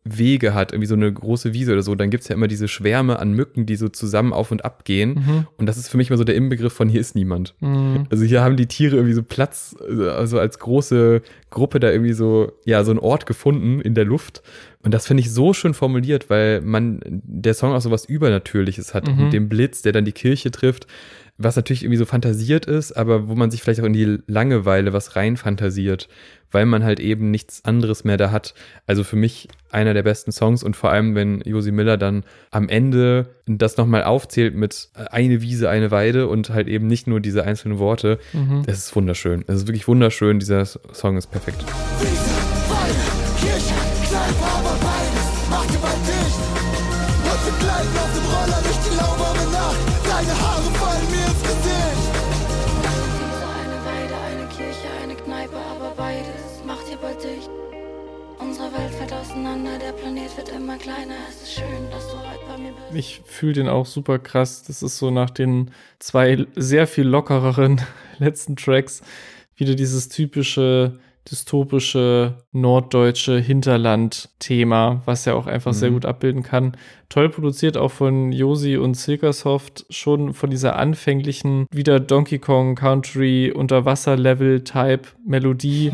Wege hat, irgendwie so eine große Wiese oder so, dann gibt's ja immer diese Schwärme an Mücken, die so zusammen auf und ab gehen. Und das ist für mich mal so der Inbegriff von hier ist niemand. Also hier haben die Tiere irgendwie so Platz, also als große Gruppe da irgendwie so, ja, so einen Ort gefunden in der Luft. Und das finde ich so schön formuliert, weil der Song auch so was Übernatürliches hat, mit dem Blitz, der dann die Kirche trifft, was natürlich irgendwie so fantasiert ist, aber wo man sich vielleicht auch in die Langeweile was rein fantasiert, weil man halt eben nichts anderes mehr da hat. Also für mich einer der besten Songs und vor allem, wenn Josie Miller dann am Ende das nochmal aufzählt mit eine Wiese, eine Weide und halt eben nicht nur diese einzelnen Worte, das ist wunderschön. Es ist wirklich wunderschön, dieser Song ist perfekt. Wiese, Weide, Kirche, Kneipe, aber beides macht ihr bald dicht. Und wir gleiten auf dem Roller durch die lauwarme Nacht. Deine Haare fallen mir ins Gesicht. Eine Weide, eine Kirche, eine Kneipe, aber beides macht ihr bald dicht. Unsere Welt fällt auseinander, der Planet wird immer kleiner. Es ist schön, dass du heute bei mir bist. Ich fühle den auch super krass. Das ist so nach den 2 sehr viel lockereren letzten Tracks wieder dieses typische dystopische norddeutsche Hinterland-Thema, was ja auch einfach sehr gut abbilden kann. Toll produziert auch von Josie und Silkersoft, schon von dieser anfänglichen, wieder Donkey Kong Country Unterwasser-Level-Type Melodie.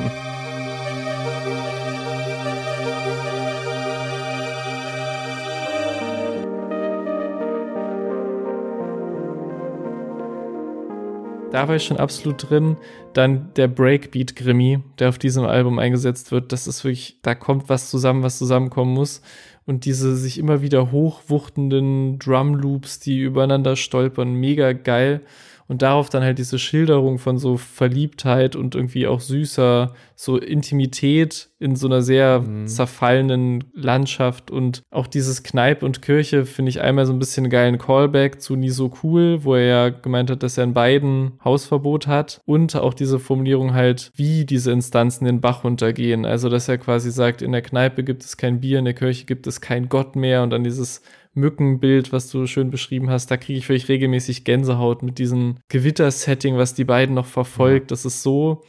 Da war ich schon absolut drin. Dann der Breakbeat-Grimmy, der auf diesem Album eingesetzt wird. Das ist wirklich, da kommt was zusammenkommen muss. Und diese sich immer wieder hochwuchtenden Drum-Loops, die übereinander stolpern, mega geil. Und darauf dann halt diese Schilderung von so Verliebtheit und irgendwie auch süßer, so Intimität in so einer sehr zerfallenen Landschaft. Und auch dieses Kneipe und Kirche finde ich einmal so ein bisschen geilen Callback zu Nie so cool, wo er ja gemeint hat, dass er in beiden Hausverbot hat. Und auch diese Formulierung halt, wie diese Instanzen den Bach runtergehen. Also, dass er quasi sagt, in der Kneipe gibt es kein Bier, in der Kirche gibt es kein Gott mehr. Und dann dieses Mückenbild, was du schön beschrieben hast, da kriege ich wirklich regelmäßig Gänsehaut mit diesem Gewittersetting, was die beiden noch verfolgt. Das ist so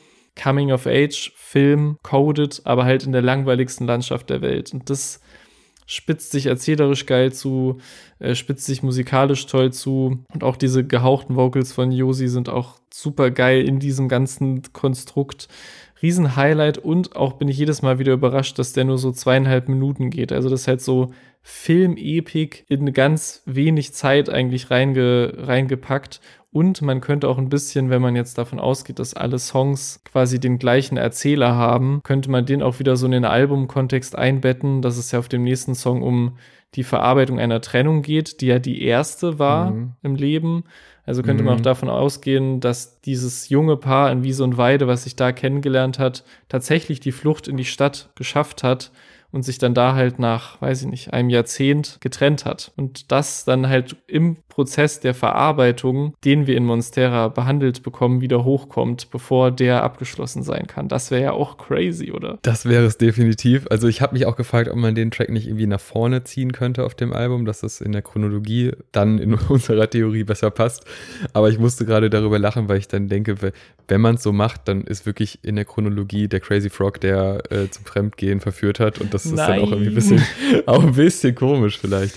Coming-of-Age-Film, coded, aber halt in der langweiligsten Landschaft der Welt. Und das spitzt sich erzählerisch geil zu, spitzt sich musikalisch toll zu. Und auch diese gehauchten Vocals von Josie sind auch super geil in diesem ganzen Konstrukt. Riesen-Highlight und auch bin ich jedes Mal wieder überrascht, dass der nur so 2,5 Minuten geht. Also das ist halt so Film-Epik in ganz wenig Zeit eigentlich reingepackt. Und man könnte auch ein bisschen, wenn man jetzt davon ausgeht, dass alle Songs quasi den gleichen Erzähler haben, könnte man den auch wieder so in den Albumkontext einbetten, dass es ja auf dem nächsten Song um die Verarbeitung einer Trennung geht, die ja die erste war im Leben. Also könnte man auch davon ausgehen, dass dieses junge Paar in Wiese und Weide, was sich da kennengelernt hat, tatsächlich die Flucht in die Stadt geschafft hat und sich dann da halt nach, weiß ich nicht, einem Jahrzehnt getrennt hat. Und das dann halt im Prozess der Verarbeitung, den wir in Monstera behandelt bekommen, wieder hochkommt, bevor der abgeschlossen sein kann. Das wäre ja auch crazy, oder? Das wäre es definitiv. Also ich habe mich auch gefragt, ob man den Track nicht irgendwie nach vorne ziehen könnte auf dem Album, dass das in der Chronologie dann in unserer Theorie besser passt. Aber ich musste gerade darüber lachen, weil ich dann denke, wenn man es so macht, dann ist wirklich in der Chronologie der Crazy Frog, der zum Fremdgehen verführt hat. Und das ist dann auch irgendwie ein bisschen komisch vielleicht.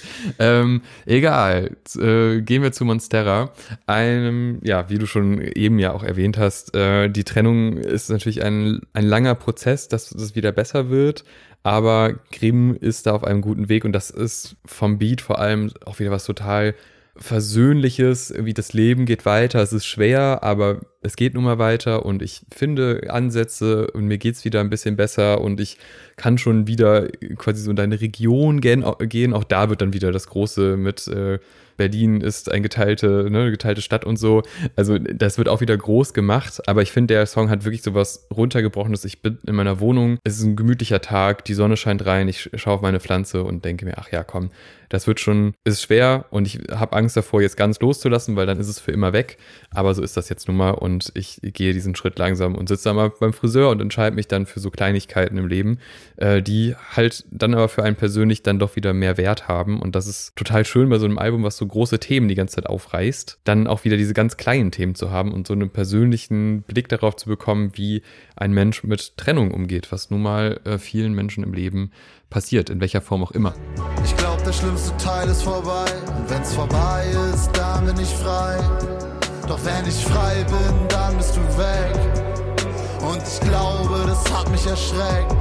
Egal. Gehen wir zu Monstera. Einem, ja, wie du schon eben ja auch erwähnt hast, die Trennung ist natürlich ein langer Prozess, dass das wieder besser wird. Aber Grimm ist da auf einem guten Weg und das ist vom Beat vor allem auch wieder was total Versöhnliches, irgendwie das Leben geht weiter, es ist schwer, aber es geht nun mal weiter und ich finde Ansätze und mir geht's wieder ein bisschen besser und ich kann schon wieder quasi so in deine Region gehen, auch da wird dann wieder das Große mit Berlin ist eine geteilte Stadt und so, also das wird auch wieder groß gemacht, aber ich finde, der Song hat wirklich so was runtergebrochenes. Ich bin in meiner Wohnung, es ist ein gemütlicher Tag, die Sonne scheint rein, ich schaue auf meine Pflanze und denke mir, ach ja, komm, das wird schon, ist schwer und ich habe Angst davor, jetzt ganz loszulassen, weil dann ist es für immer weg, aber so ist das jetzt nun mal und ich gehe diesen Schritt langsam und sitze da mal beim Friseur und entscheide mich dann für so Kleinigkeiten im Leben, die halt dann aber für einen persönlich dann doch wieder mehr Wert haben und das ist total schön bei so einem Album, was so große Themen die ganze Zeit aufreißt, dann auch wieder diese ganz kleinen Themen zu haben und so einen persönlichen Blick darauf zu bekommen, wie ein Mensch mit Trennung umgeht, was nun mal vielen Menschen im Leben passiert, in welcher Form auch immer. Ich glaub, der schlimmste Teil ist vorbei und wenn's vorbei ist, dann bin ich frei. Doch wenn ich frei bin, dann bist du weg und ich glaube, das hat mich erschreckt.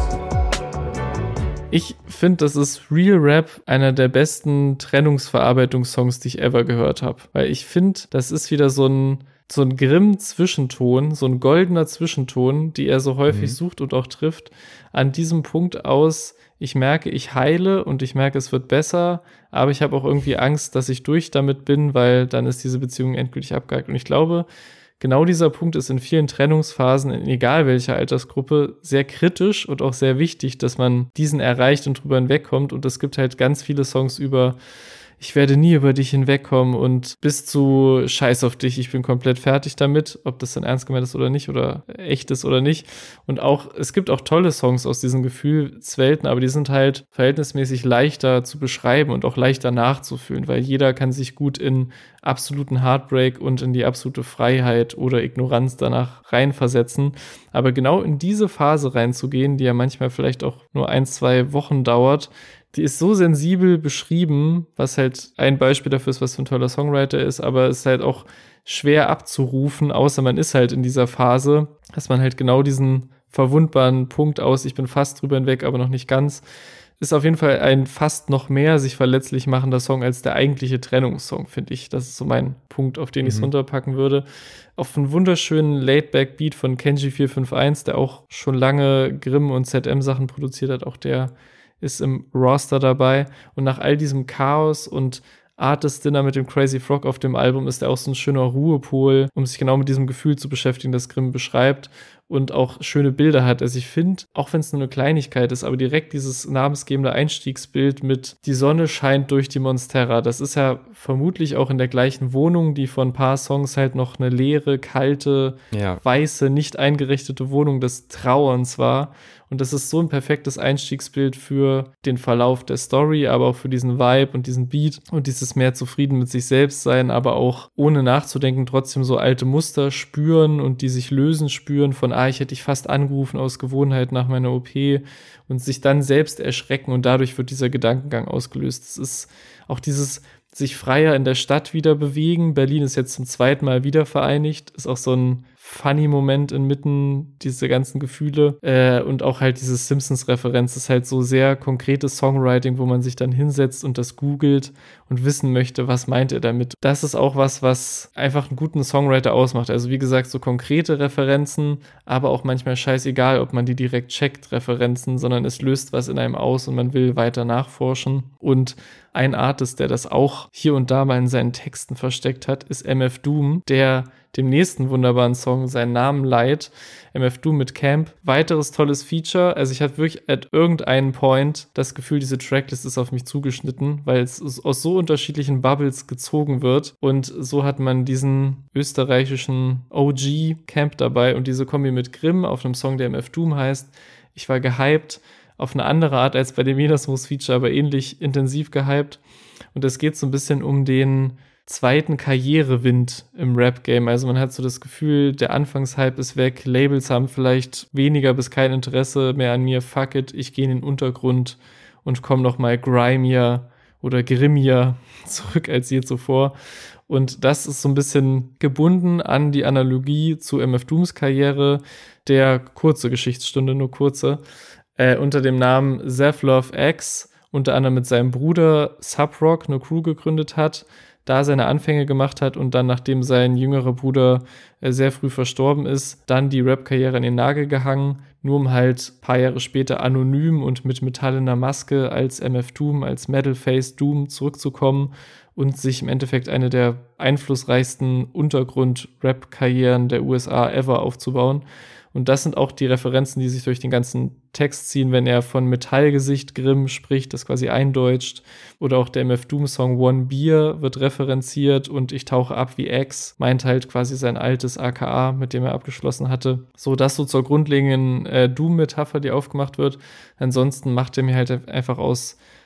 Ich finde, das ist Real Rap einer der besten Trennungsverarbeitungssongs, die ich ever gehört habe. Weil ich finde, das ist wieder so ein Grimm-Zwischenton, so ein goldener Zwischenton, die er so häufig sucht und auch trifft. An diesem Punkt aus, ich merke, ich heile und ich merke, es wird besser, aber ich habe auch irgendwie Angst, dass ich durch damit bin, weil dann ist diese Beziehung endgültig abgehakt. Und ich glaube, genau dieser Punkt ist in vielen Trennungsphasen, in egal welcher Altersgruppe, sehr kritisch und auch sehr wichtig, dass man diesen erreicht und drüber hinwegkommt. Und es gibt halt ganz viele Songs über ich werde nie über dich hinwegkommen und bis zu scheiß auf dich, ich bin komplett fertig damit, ob das dann ernst gemeint ist oder nicht oder echt ist oder nicht. Und auch, es gibt auch tolle Songs aus diesen Gefühlswelten, aber die sind halt verhältnismäßig leichter zu beschreiben und auch leichter nachzufühlen, weil jeder kann sich gut in absoluten Heartbreak und in die absolute Freiheit oder Ignoranz danach reinversetzen. Aber genau in diese Phase reinzugehen, die ja manchmal vielleicht auch nur 1-2 Wochen dauert, die ist so sensibel beschrieben, was halt ein Beispiel dafür ist, was für ein toller Songwriter ist, aber es ist halt auch schwer abzurufen, außer man ist halt in dieser Phase, dass man halt genau diesen verwundbaren Punkt aus, ich bin fast drüber hinweg, aber noch nicht ganz, ist auf jeden Fall ein fast noch mehr sich verletzlich machender Song als der eigentliche Trennungssong, finde ich. Das ist so mein Punkt, auf den ich es runterpacken würde. Auf einen wunderschönen Laid-Back-Beat von Kenji 451, der auch schon lange Grimm und ZM-Sachen produziert hat, auch der ist im Roster dabei und nach all diesem Chaos und Artist Dinner mit dem Crazy Frog auf dem Album ist er auch so ein schöner Ruhepol, um sich genau mit diesem Gefühl zu beschäftigen, das Grimm beschreibt und auch schöne Bilder hat. Also ich finde, auch wenn es nur eine Kleinigkeit ist, aber direkt dieses namensgebende Einstiegsbild mit die Sonne scheint durch die Monstera, das ist ja vermutlich auch in der gleichen Wohnung, die vor ein paar Songs halt noch eine leere, kalte, weiße, nicht eingerichtete Wohnung des Trauerns war. Und das ist so ein perfektes Einstiegsbild für den Verlauf der Story, aber auch für diesen Vibe und diesen Beat und dieses mehr zufrieden mit sich selbst sein, aber auch ohne nachzudenken trotzdem so alte Muster spüren und die sich lösen spüren von, ich hätte dich fast angerufen aus Gewohnheit nach meiner OP und sich dann selbst erschrecken und dadurch wird dieser Gedankengang ausgelöst. Es ist auch dieses sich freier in der Stadt wieder bewegen. Berlin ist jetzt zum 2. Mal wieder vereinigt, ist auch so ein funny Moment inmitten dieser ganzen Gefühle und auch halt diese Simpsons-Referenz ist halt so sehr konkretes Songwriting, wo man sich dann hinsetzt und das googelt und wissen möchte, was meint er damit. Das ist auch was einfach einen guten Songwriter ausmacht. Also wie gesagt, so konkrete Referenzen, aber auch manchmal scheißegal, ob man die direkt checkt, Referenzen, sondern es löst was in einem aus und man will weiter nachforschen. Und ein Artist, der das auch hier und da mal in seinen Texten versteckt hat, ist MF Doom, der dem nächsten wunderbaren Song seinen Namen leiht. MF Doom mit Camp. Weiteres tolles Feature. Also ich hatte wirklich at irgendeinem Point das Gefühl, diese Tracklist ist auf mich zugeschnitten, weil es aus so unterschiedlichen Bubbles gezogen wird. Und so hat man diesen österreichischen OG Camp dabei und diese Kombi mit Grimm auf einem Song, der MF Doom heißt. Ich war gehypt. Auf eine andere Art als bei dem Venusmus-Feature, aber ähnlich intensiv gehypt. Und es geht so ein bisschen um den zweiten Karrierewind im Rap-Game. Also man hat so das Gefühl, der Anfangshype ist weg, Labels haben vielleicht weniger bis kein Interesse mehr an mir, fuck it, ich gehe in den Untergrund und komme noch mal grimier oder grimmier zurück als je zuvor. Und das ist so ein bisschen gebunden an die Analogie zu MF Dooms Karriere, der kurze Geschichtsstunde, nur kurze, unter dem Namen Zevlov X, unter anderem mit seinem Bruder Subrock eine Crew gegründet hat, da seine Anfänge gemacht hat und dann, nachdem sein jüngerer Bruder sehr früh verstorben ist, dann die Rap-Karriere an den Nagel gehangen, nur um halt ein paar Jahre später anonym und mit metallener Maske als MF Doom, als Metal-Face Doom zurückzukommen und sich im Endeffekt eine der einflussreichsten Untergrund-Rap-Karrieren der USA ever aufzubauen. Und das sind auch die Referenzen, die sich durch den ganzen Text ziehen, wenn er von Metallgesicht Grimm spricht, das quasi eindeutscht. Oder auch der MF Doom-Song One Beer wird referenziert und ich tauche ab wie X, meint halt quasi sein altes AKA, mit dem er abgeschlossen hatte. So, das so zur grundlegenden Doom-Metapher, die aufgemacht wird. Ansonsten macht er mir halt einfach aus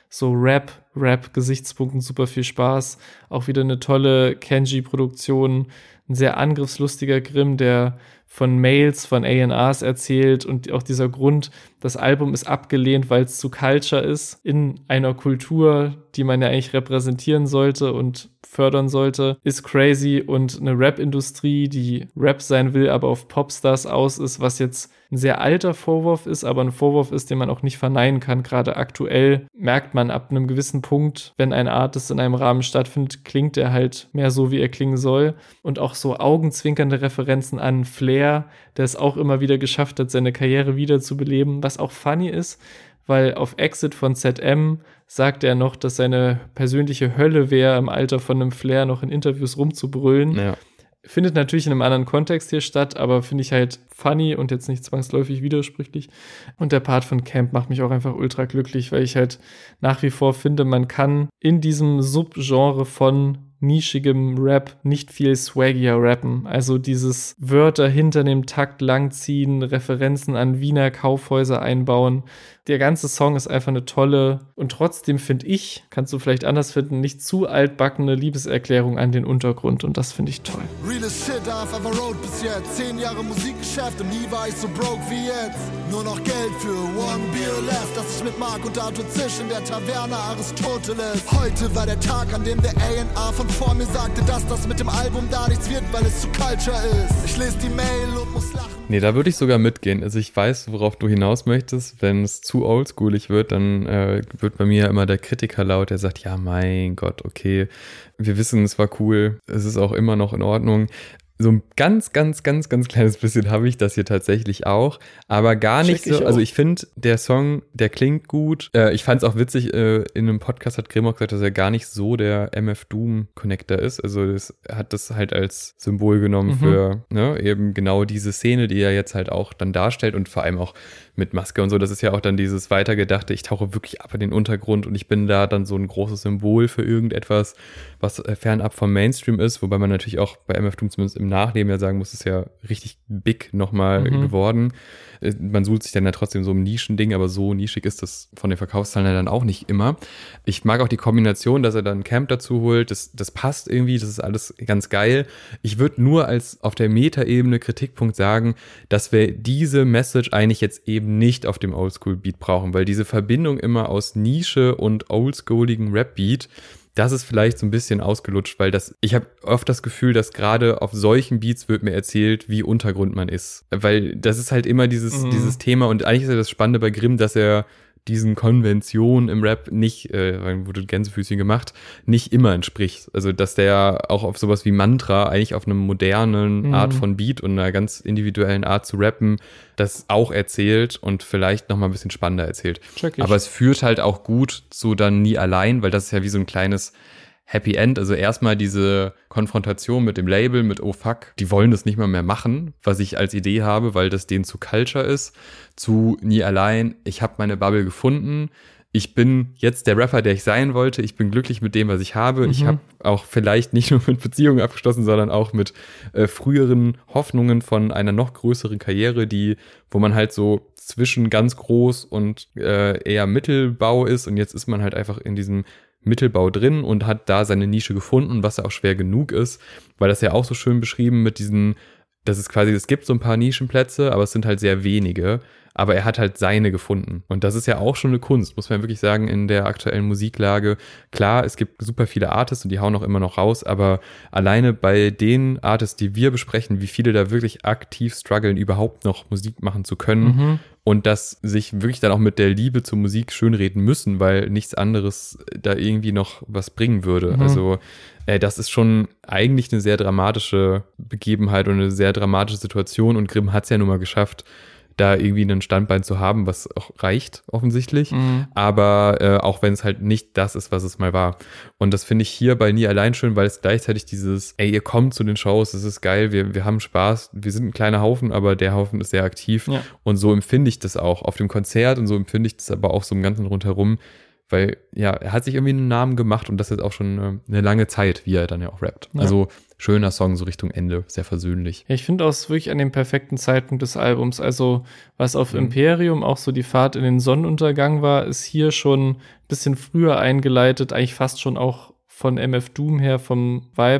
so Rap-Gesichtspunkten super viel Spaß. Auch wieder eine tolle Kenji-Produktion, ein sehr angriffslustiger Grimm, der von Mails, von A&Rs erzählt und auch dieser Grund, das Album ist abgelehnt, weil es zu Culture ist, in einer Kultur, die man ja eigentlich repräsentieren sollte und fördern sollte, ist crazy, und eine Rap-Industrie, die Rap sein will, aber auf Popstars aus ist, was jetzt ein sehr alter Vorwurf ist, aber ein Vorwurf ist, den man auch nicht verneinen kann. Gerade aktuell merkt man ab einem gewissen Punkt, wenn ein Artist in einem Rahmen stattfindet, klingt er halt mehr so, wie er klingen soll. Und auch so augenzwinkernde Referenzen an Flair, der es auch immer wieder geschafft hat, seine Karriere wiederzubeleben, was auch funny ist, weil auf Exit von ZM sagt er noch, dass seine persönliche Hölle wäre, im Alter von einem Flair noch in Interviews rumzubrüllen. Ja. Findet natürlich in einem anderen Kontext hier statt, aber finde ich halt funny und jetzt nicht zwangsläufig widersprüchlich. Und der Part von Camp macht mich auch einfach ultra glücklich, weil ich halt nach wie vor finde, man kann in diesem Subgenre von nischigem Rap nicht viel swaggier rappen. Also dieses Wörter hinter dem Takt langziehen, Referenzen an Wiener Kaufhäuser einbauen. Der ganze Song ist einfach eine tolle und trotzdem, finde ich, kannst du vielleicht anders finden, nicht zu altbackene Liebeserklärung an den Untergrund, und das finde ich toll. Realest shit I've ever wrote bis jetzt. 10 Jahre Musikgeschäft und nie war ich so broke wie jetzt. Nur noch Geld für One Beer left, dass ich mit Mark und Arthur Zisch in der Taverne Aristoteles. Heute war der Tag, an dem der A&R von vor mir sagte, dass das mit dem Album da nichts wird, weil es zu Culture ist. Ich lese die Mail und muss lachen. Nee, da würde ich sogar mitgehen. Also ich weiß, worauf du hinaus möchtest. Wenn es zu oldschoolig wird, dann wird bei mir immer der Kritiker laut, der sagt, ja, mein Gott, okay, wir wissen, es war cool, es ist auch immer noch in Ordnung. So ein ganz kleines bisschen habe ich das hier tatsächlich auch, aber gar nicht so. Also ich finde, der Song, der klingt gut. Ich fand es auch witzig, in einem Podcast hat Grimm auch gesagt, dass er gar nicht so der MF Doom Connector ist. Also das hat das halt als Symbol genommen für eben genau diese Szene, die er jetzt halt auch dann darstellt, und vor allem auch mit Maske und so. Das ist ja auch dann dieses Weitergedachte, ich tauche wirklich ab in den Untergrund und ich bin da dann so ein großes Symbol für irgendetwas, was fernab vom Mainstream ist, wobei man natürlich auch bei MF Doom zumindest im Nachleben ja sagen muss, ist ja richtig big nochmal geworden. Man sucht sich dann ja trotzdem so ein Nischending, aber so nischig ist das von den Verkaufszahlen ja dann auch nicht immer. Ich mag auch die Kombination, dass er dann Camp dazu holt, das passt irgendwie, das ist alles ganz geil. Ich würde nur als auf der Meta-Ebene Kritikpunkt sagen, dass wir diese Message eigentlich jetzt eben nicht auf dem Oldschool-Beat brauchen, weil diese Verbindung immer aus Nische und oldschooligem Rap-Beat, das ist vielleicht so ein bisschen ausgelutscht, weil ich habe oft das Gefühl, dass gerade auf solchen Beats wird mir erzählt, wie Untergrund man ist. Weil das ist halt immer dieses Thema, und eigentlich ist ja das Spannende bei Grimm, dass er diesen Konventionen im Rap nicht, wurde Gänsefüßchen gemacht, nicht immer entspricht. Also dass der auch auf sowas wie Mantra eigentlich auf einem modernen Art von Beat und einer ganz individuellen Art zu rappen, das auch erzählt und vielleicht nochmal ein bisschen spannender erzählt. Aber es führt halt auch gut zu dann nie allein, weil das ist ja wie so ein kleines Happy End. Also erstmal diese Konfrontation mit dem Label, mit oh fuck, die wollen das nicht mal mehr machen, was ich als Idee habe, weil das denen zu Culture ist, zu nie allein, ich habe meine Bubble gefunden, ich bin jetzt der Rapper, der ich sein wollte, ich bin glücklich mit dem, was ich habe, ich habe auch vielleicht nicht nur mit Beziehungen abgeschlossen, sondern auch mit früheren Hoffnungen von einer noch größeren Karriere, wo man halt so zwischen ganz groß und eher Mittelbau ist, und jetzt ist man halt einfach in diesem Mittelbau drin und hat da seine Nische gefunden, was ja auch schwer genug ist, weil das ja auch so schön beschrieben mit diesen, dass es quasi, es gibt so ein paar Nischenplätze, aber es sind halt sehr wenige, aber er hat halt seine gefunden, und das ist ja auch schon eine Kunst, muss man wirklich sagen, in der aktuellen Musiklage. Klar, es gibt super viele Artists und die hauen auch immer noch raus, aber alleine bei den Artists, die wir besprechen, wie viele da wirklich aktiv strugglen, überhaupt noch Musik machen zu können, und dass sich wirklich dann auch mit der Liebe zur Musik schönreden müssen, weil nichts anderes da irgendwie noch was bringen würde. Also das ist schon eigentlich eine sehr dramatische Begebenheit und eine sehr dramatische Situation, und Grimm hat es ja nun mal geschafft, da irgendwie einen Standbein zu haben, was auch reicht, offensichtlich. Aber auch wenn es halt nicht das ist, was es mal war. Und das finde ich hier bei Nie allein schön, weil es gleichzeitig dieses, ey, ihr kommt zu den Shows, es ist geil, wir haben Spaß, wir sind ein kleiner Haufen, aber der Haufen ist sehr aktiv. Ja. Und so empfinde ich das auch auf dem Konzert, und so empfinde ich das aber auch so im Ganzen rundherum, weil ja, er hat sich irgendwie einen Namen gemacht und das ist auch schon eine lange Zeit, wie er dann ja auch rappt. Ja. Also schöner Song so Richtung Ende, sehr versöhnlich. Ja, ich finde auch wirklich an dem perfekten Zeitpunkt des Albums, also was auf Imperium auch so die Fahrt in den Sonnenuntergang war, ist hier schon ein bisschen früher eingeleitet, eigentlich fast schon auch von MF Doom her, vom Vibe.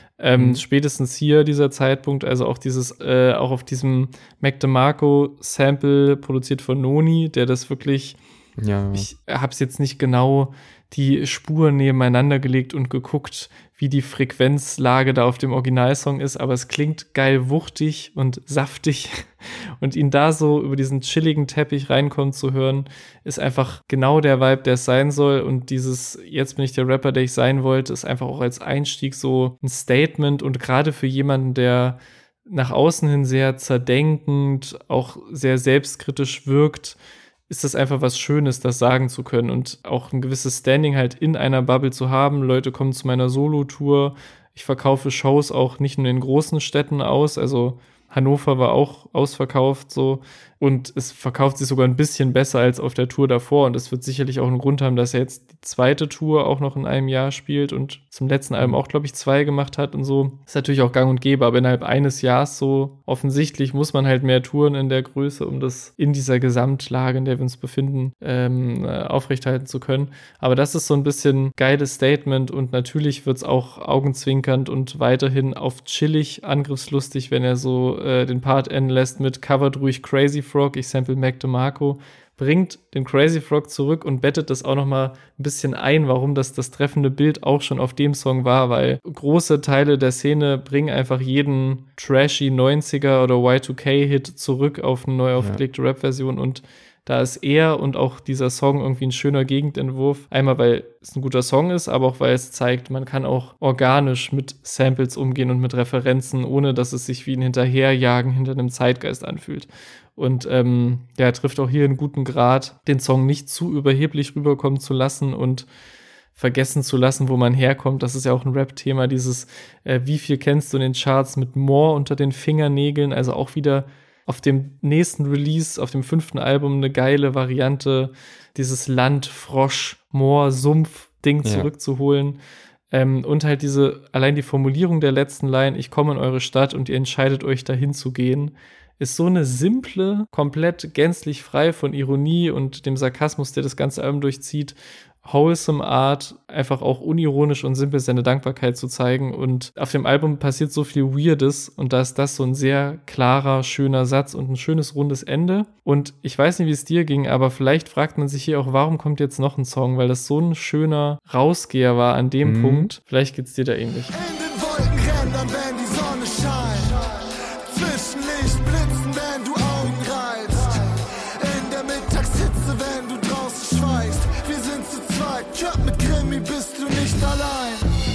Spätestens hier dieser Zeitpunkt, also auch dieses, auch auf diesem Mac DeMarco Sample produziert von Noni, der das wirklich, ich hab's jetzt nicht genau die Spuren nebeneinander gelegt und geguckt, wie die Frequenzlage da auf dem Originalsong ist, aber es klingt geil wuchtig und saftig und ihn da so über diesen chilligen Teppich reinkommen zu hören, ist einfach genau der Vibe, der es sein soll und dieses jetzt bin ich der Rapper, der ich sein wollte, ist einfach auch als Einstieg so ein Statement und gerade für jemanden, der nach außen hin sehr zerdenkend, auch sehr selbstkritisch wirkt, ist das einfach was Schönes, das sagen zu können und auch ein gewisses Standing halt in einer Bubble zu haben. Leute kommen zu meiner Solo-Tour. Ich verkaufe Shows auch nicht nur in den großen Städten aus, also Hannover war auch ausverkauft so und es verkauft sich sogar ein bisschen besser als auf der Tour davor und es wird sicherlich auch einen Grund haben, dass er jetzt die zweite Tour auch noch in einem Jahr spielt und zum letzten Album auch, glaube ich, 2 gemacht hat und so. Ist natürlich auch gang und gäbe, aber innerhalb eines Jahres so offensichtlich muss man halt mehr Touren in der Größe, um das in dieser Gesamtlage, in der wir uns befinden, aufrechthalten zu können. Aber das ist so ein bisschen geiles Statement und natürlich wird es auch augenzwinkernd und weiterhin auf chillig, angriffslustig, wenn er so den Part enden lässt mit Covered ruhig Crazy Frog, ich sample Mac DeMarco, bringt den Crazy Frog zurück und bettet das auch nochmal ein bisschen ein, warum das treffende Bild auch schon auf dem Song war, weil große Teile der Szene bringen einfach jeden trashy 90er oder Y2K-Hit zurück auf eine neu aufgelegte Rap-Version und da ist er und auch dieser Song irgendwie ein schöner Gegenentwurf. Einmal, weil es ein guter Song ist, aber auch, weil es zeigt, man kann auch organisch mit Samples umgehen und mit Referenzen, ohne dass es sich wie ein Hinterherjagen hinter einem Zeitgeist anfühlt. Und er trifft auch hier einen guten Grad, den Song nicht zu überheblich rüberkommen zu lassen und vergessen zu lassen, wo man herkommt. Das ist ja auch ein Rap-Thema, dieses wie viel kennst du in den Charts mit More unter den Fingernägeln, also auch wieder auf dem nächsten Release, auf dem 5. Album eine geile Variante, dieses Land, Frosch, Moor, Sumpf-Ding zurückzuholen. Und halt allein die Formulierung der letzten Line, ich komme in eure Stadt und ihr entscheidet euch dahin zu gehen, ist so eine simple, komplett gänzlich frei von Ironie und dem Sarkasmus, der das ganze Album durchzieht, wholesome Art, einfach auch unironisch und simpel seine Dankbarkeit zu zeigen. Und auf dem Album passiert so viel Weirdes und da ist das so ein sehr klarer, schöner Satz und ein schönes, rundes Ende. Und ich weiß nicht, wie es dir ging, aber vielleicht fragt man sich hier auch, warum kommt jetzt noch ein Song, weil das so ein schöner Rausgeher war an dem Punkt. Vielleicht geht's dir da ähnlich. In den Wolkenrändern, wenn die Sonne scheint, zwischen Lichtblitzen, wenn du Augen reizt, in der Mittagshitze, wenn du draußen schweigst, wir sind zu zweit, ja, mit Krimi bist du nicht allein.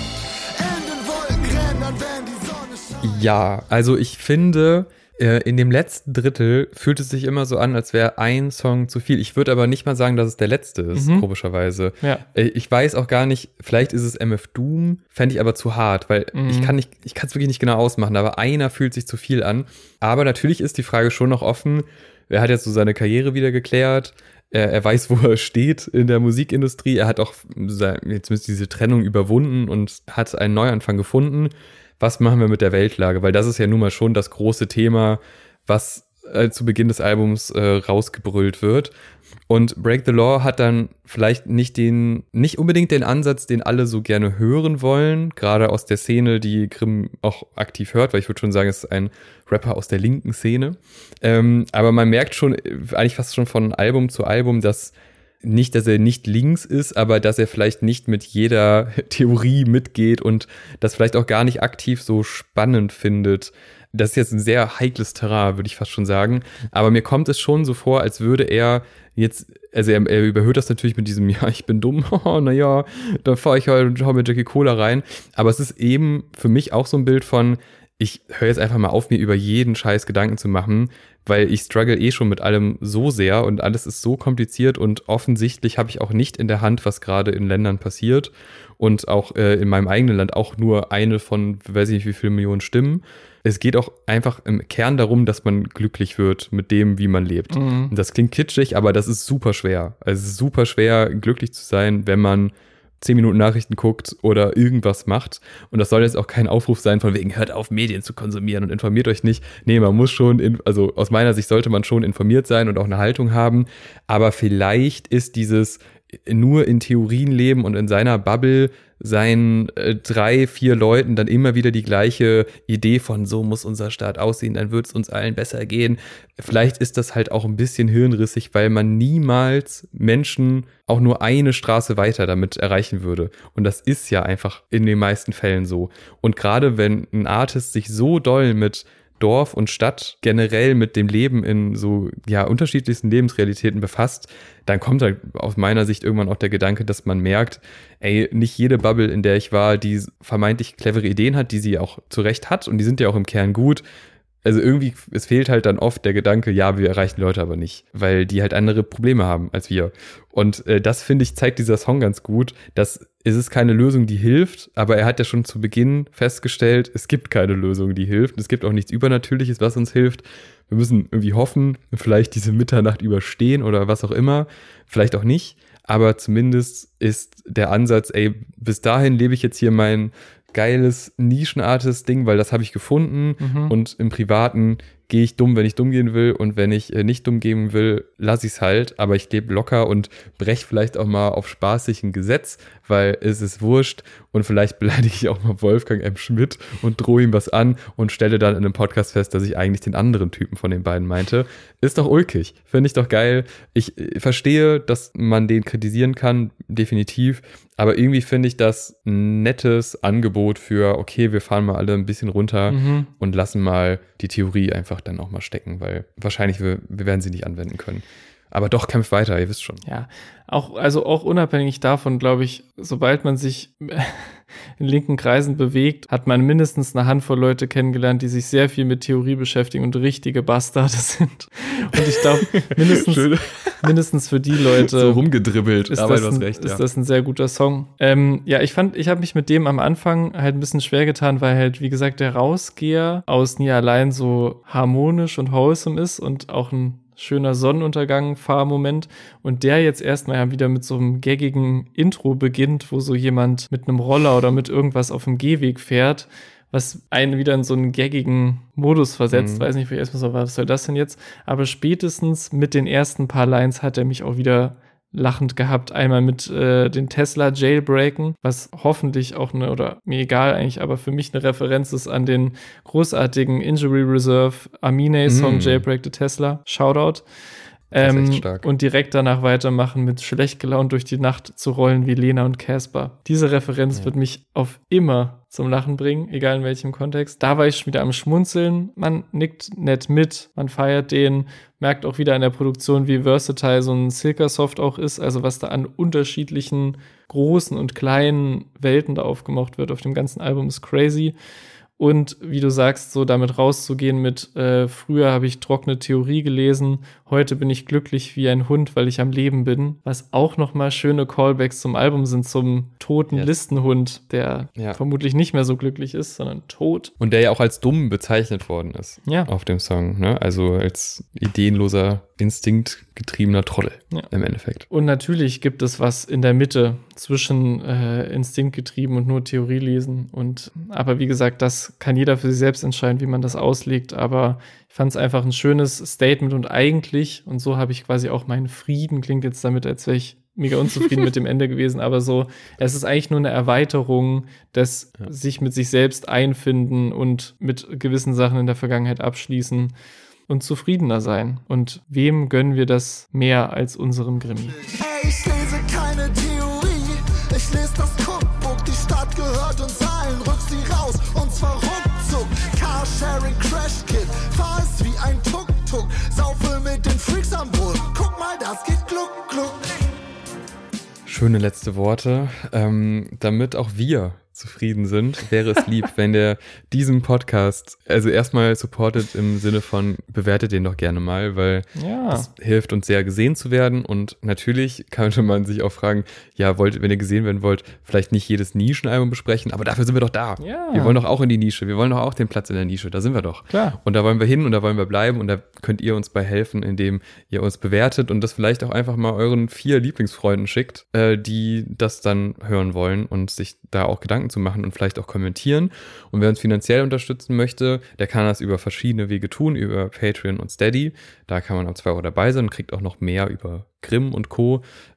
In den Wolkenrändern, wenn die Sonne scheint. Ja, also ich finde, in dem letzten Drittel fühlt es sich immer so an, als wäre ein Song zu viel. Ich würde aber nicht mal sagen, dass es der letzte ist, komischerweise. Ja. Ich weiß auch gar nicht, vielleicht ist es MF Doom, fände ich aber zu hart, weil ich kann es wirklich nicht genau ausmachen, aber einer fühlt sich zu viel an. Aber natürlich ist die Frage schon noch offen. Er hat jetzt so seine Karriere wieder geklärt. Er weiß, wo er steht in der Musikindustrie. Er hat auch zumindest diese Trennung überwunden und hat einen Neuanfang gefunden. Was machen wir mit der Weltlage? Weil das ist ja nun mal schon das große Thema, was zu Beginn des Albums rausgebrüllt wird. Und Break the Law hat dann vielleicht nicht unbedingt den Ansatz, den alle so gerne hören wollen, gerade aus der Szene, die Grimm auch aktiv hört, weil ich würde schon sagen, es ist ein Rapper aus der linken Szene. Aber man merkt schon, eigentlich fast schon von Album zu Album, dass er nicht links ist, aber dass er vielleicht nicht mit jeder Theorie mitgeht und das vielleicht auch gar nicht aktiv so spannend findet. Das ist jetzt ein sehr heikles Terrain, würde ich fast schon sagen. Aber mir kommt es schon so vor, als würde er jetzt, also er überhöht das natürlich mit diesem, ja, ich bin dumm, naja, dann fahre ich halt und hau mir Jackie Cola rein. Aber es ist eben für mich auch so ein Bild von, ich höre jetzt einfach mal auf, mir über jeden Scheiß Gedanken zu machen, weil ich struggle schon mit allem so sehr und alles ist so kompliziert und offensichtlich habe ich auch nicht in der Hand, was gerade in Ländern passiert und auch in meinem eigenen Land auch nur eine von, weiß ich nicht wie viele Millionen Stimmen. Es geht auch einfach im Kern darum, dass man glücklich wird mit dem, wie man lebt. Und das klingt kitschig, aber das ist super schwer. Also es ist super schwer, glücklich zu sein, wenn man 10 Minuten Nachrichten guckt oder irgendwas macht. Und das soll jetzt auch kein Aufruf sein von wegen, hört auf, Medien zu konsumieren und informiert euch nicht. Nee, man muss schon, also aus meiner Sicht sollte man schon informiert sein und auch eine Haltung haben. Aber vielleicht ist dieses nur in Theorien leben und in seiner Bubble seinen 3, 4 Leuten dann immer wieder die gleiche Idee von so muss unser Staat aussehen, dann wird es uns allen besser gehen. Vielleicht ist das halt auch ein bisschen hirnrissig, weil man niemals Menschen auch nur eine Straße weiter damit erreichen würde. Und das ist ja einfach in den meisten Fällen so. Und gerade wenn ein Artist sich so doll mit Dorf und Stadt generell mit dem Leben in so unterschiedlichsten Lebensrealitäten befasst, dann kommt halt aus meiner Sicht irgendwann auch der Gedanke, dass man merkt, nicht jede Bubble, in der ich war, die vermeintlich clevere Ideen hat, die sie auch zu Recht hat und die sind ja auch im Kern gut. Also irgendwie, es fehlt halt dann oft der Gedanke, ja, wir erreichen Leute aber nicht, weil die halt andere Probleme haben als wir. Und das, finde ich, zeigt dieser Song ganz gut, dass es ist keine Lösung, die hilft, aber er hat ja schon zu Beginn festgestellt, es gibt keine Lösung, die hilft. Es gibt auch nichts Übernatürliches, was uns hilft. Wir müssen irgendwie hoffen, vielleicht diese Mitternacht überstehen oder was auch immer. Vielleicht auch nicht, aber zumindest ist der Ansatz, bis dahin lebe ich jetzt hier mein geiles Nischenartist-Ding, weil das habe ich gefunden und im Privaten gehe ich dumm, wenn ich dumm gehen will und wenn ich nicht dumm gehen will, lasse ich es halt, aber ich lebe locker und breche vielleicht auch mal auf spaßig ein Gesetz, weil es ist wurscht und vielleicht beleidige ich auch mal Wolfgang M. Schmidt und drohe ihm was an und stelle dann in einem Podcast fest, dass ich eigentlich den anderen Typen von den beiden meinte. Ist doch ulkig, finde ich doch geil. Ich verstehe, dass man den kritisieren kann, definitiv, aber irgendwie finde ich das ein nettes Angebot für, okay, wir fahren mal alle ein bisschen runter und lassen mal die Theorie einfach dann auch mal stecken, weil wahrscheinlich wir werden sie nicht anwenden können. Aber doch, kämpft weiter, ihr wisst schon. Ja, auch unabhängig davon, glaube ich, sobald man sich in linken Kreisen bewegt, hat man mindestens eine Handvoll Leute kennengelernt, die sich sehr viel mit Theorie beschäftigen und richtige Bastarde sind. Und ich glaube, mindestens für die Leute so rumgedribbelt, ist, aber das, ist das ein sehr guter Song. Ich habe mich mit dem am Anfang halt ein bisschen schwer getan, weil halt, wie gesagt, der Rausgeher aus Nie allein so harmonisch und wholesome ist und auch ein schöner Sonnenuntergang, Fahrmoment und der jetzt erstmal ja wieder mit so einem gaggigen Intro beginnt, wo so jemand mit einem Roller oder mit irgendwas auf dem Gehweg fährt, was einen wieder in so einen gaggigen Modus versetzt. Weiß nicht, wie erstmal so, was soll das denn jetzt? Aber spätestens mit den ersten paar Lines hat er mich auch wieder lachend gehabt. Einmal mit den Tesla Jailbreaken, was hoffentlich auch oder mir egal eigentlich, aber für mich eine Referenz ist an den großartigen Injury Reserve Amine-Song Jailbreak the Tesla. Shoutout. Und direkt danach weitermachen mit schlecht gelaunt durch die Nacht zu rollen wie Lena und Casper. Diese Referenz wird mich auf immer zum Lachen bringen, egal in welchem Kontext. Da war ich schon wieder am Schmunzeln. Man nickt nett mit, man feiert den, merkt auch wieder an der Produktion, wie versatile so ein Silkersoft auch ist, also was da an unterschiedlichen großen und kleinen Welten da aufgemacht wird auf dem ganzen Album ist crazy. Und wie du sagst, so damit rauszugehen mit früher habe ich trockene Theorie gelesen, heute bin ich glücklich wie ein Hund, weil ich am Leben bin. Was auch nochmal schöne Callbacks zum Album sind, zum toten Listenhund, der vermutlich nicht mehr so glücklich ist, sondern tot. Und der ja auch als dumm bezeichnet worden ist auf dem Song, ne? Also als ideenloser, instinktgetriebener Trottel im Endeffekt. Und natürlich gibt es was in der Mitte zwischen instinktgetrieben und nur Theorie lesen. Aber wie gesagt, das kann jeder für sich selbst entscheiden, wie man das auslegt. Aber ich fand es einfach ein schönes Statement und eigentlich, und so habe ich quasi auch meinen Frieden, klingt jetzt damit, als wäre ich mega unzufrieden mit dem Ende gewesen, aber so, es ist eigentlich nur eine Erweiterung des sich mit sich selbst einfinden und mit gewissen Sachen in der Vergangenheit abschließen und zufriedener sein. Und wem gönnen wir das mehr als unserem Grimmi? Ich lese keine Theorie, ich lese das Cookbook, die Stadt gehört uns allen, rück sie raus und zwar ruckzuck. Carsharing Crash Kit, fahr es wie ein Tuk-Tuk, saufe mit den Freaks am Boden, guck mal, das geht gluck-gluck. Schöne letzte Worte, damit auch wir zufrieden sind, wäre es lieb, wenn der diesen Podcast, also erstmal supportet im Sinne von, bewertet den doch gerne mal, weil das hilft uns sehr, gesehen zu werden. Und natürlich könnte man sich auch fragen, ja, wenn ihr gesehen werden wollt, vielleicht nicht jedes Nischenalbum besprechen, aber dafür sind wir doch da. Ja. Wir wollen doch auch in die Nische, wir wollen doch auch den Platz in der Nische, da sind wir doch. Klar. Und da wollen wir hin und da wollen wir bleiben und da könnt ihr uns bei helfen, indem ihr uns bewertet und das vielleicht auch einfach mal euren 4 Lieblingsfreunden schickt, die das dann hören wollen und sich da auch Gedanken zu machen und vielleicht auch kommentieren. Und wer uns finanziell unterstützen möchte, der kann das über verschiedene Wege tun, über Patreon und Steady. Da kann man ab 2 Euro dabei sein und kriegt auch noch mehr über Grimm und Co.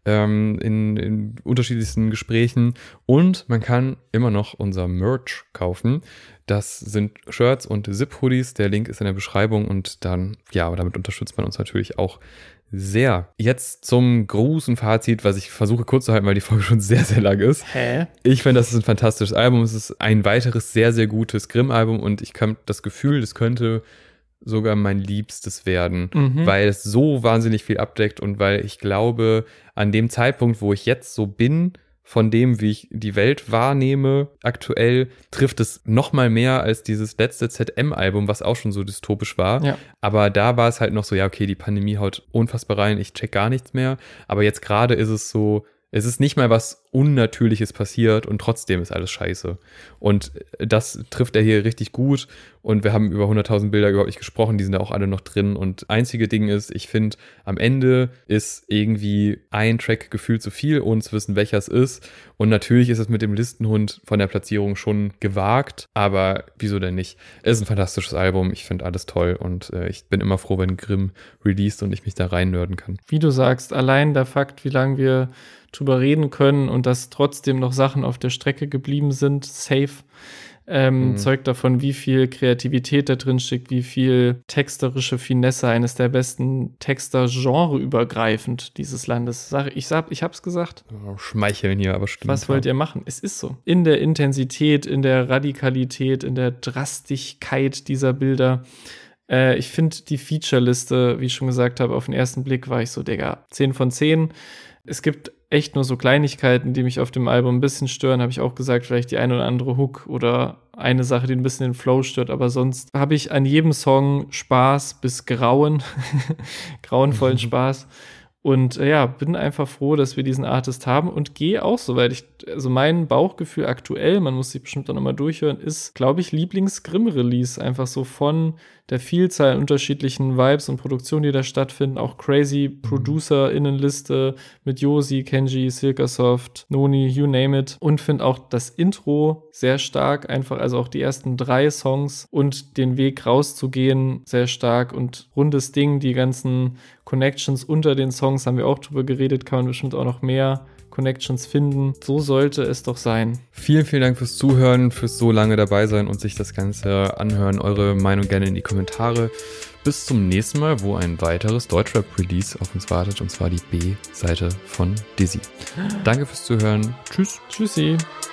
In unterschiedlichsten Gesprächen. Und man kann immer noch unser Merch kaufen. Das sind Shirts und Zip-Hoodies. Der Link ist in der Beschreibung und dann, ja, damit unterstützt man uns natürlich auch sehr. Jetzt zum großen Fazit, was ich versuche kurz zu halten, weil die Folge schon sehr, sehr lang ist. Ich finde, das ist ein fantastisches Album. Es ist ein weiteres sehr, sehr gutes Grimm-Album und ich habe das Gefühl, das könnte sogar mein Liebstes werden, weil es so wahnsinnig viel abdeckt und weil ich glaube, an dem Zeitpunkt, wo ich jetzt so bin, von dem, wie ich die Welt wahrnehme, aktuell, trifft es noch mal mehr als dieses letzte ZM-Album, was auch schon so dystopisch war. Ja. Aber da war es halt noch so, ja, okay, die Pandemie haut unfassbar rein, ich check gar nichts mehr. Aber jetzt gerade ist es so, es ist nicht mal was Unnatürliches passiert und trotzdem ist alles scheiße. Und das trifft er hier richtig gut. Und wir haben über 100.000 Bilder überhaupt nicht gesprochen, die sind da auch alle noch drin. Und einzige Ding ist, ich finde, am Ende ist irgendwie ein Track gefühlt zu viel, ohne zu wissen, welcher es ist. Und natürlich ist es mit dem Listenhund von der Platzierung schon gewagt, aber wieso denn nicht? Es ist ein fantastisches Album, ich finde alles toll und ich bin immer froh, wenn Grimm released und ich mich da reinnörden kann. Wie du sagst, allein der Fakt, wie lange wir drüber reden können und dass trotzdem noch Sachen auf der Strecke geblieben sind, safe, zeugt davon, wie viel Kreativität da drin steckt, wie viel texterische Finesse, eines der besten Texter genreübergreifend dieses Landes. Ich hab's gesagt. Schmeicheln hier, aber stimmt. Was wollt ihr machen? Es ist so. In der Intensität, in der Radikalität, in der Drastigkeit dieser Bilder. Ich finde die Feature-Liste, wie ich schon gesagt habe, auf den ersten Blick war ich so, Digga, 10 von 10. Es gibt echt nur so Kleinigkeiten, die mich auf dem Album ein bisschen stören, habe ich auch gesagt, vielleicht die eine oder andere Hook oder eine Sache, die ein bisschen den Flow stört, aber sonst habe ich an jedem Song Spaß bis grauenvollen Spaß. Und bin einfach froh, dass wir diesen Artist haben und gehe auch so weit. Also mein Bauchgefühl aktuell, man muss sich bestimmt auch nochmal durchhören, ist, glaube ich, Lieblings-Grimm-Release. Einfach so von der Vielzahl an unterschiedlichen Vibes und Produktionen, die da stattfinden. Auch crazy ProducerInnenliste mit Josi, Kenji, Silkasoft, Noni, you name it. Und finde auch das Intro sehr stark. Einfach, also auch die ersten 3 Songs und den Weg rauszugehen sehr stark und rundes Ding. Die ganzen Connections unter den Songs haben wir auch drüber geredet, kann man bestimmt auch noch mehr Connections finden. So sollte es doch sein. Vielen, vielen Dank fürs Zuhören, fürs so lange dabei sein und sich das Ganze anhören. Eure Meinung gerne in die Kommentare. Bis zum nächsten Mal, wo ein weiteres Deutschrap-Release auf uns wartet, und zwar die B-Seite von Dizzy. Danke fürs Zuhören. Tschüss. Tschüssi.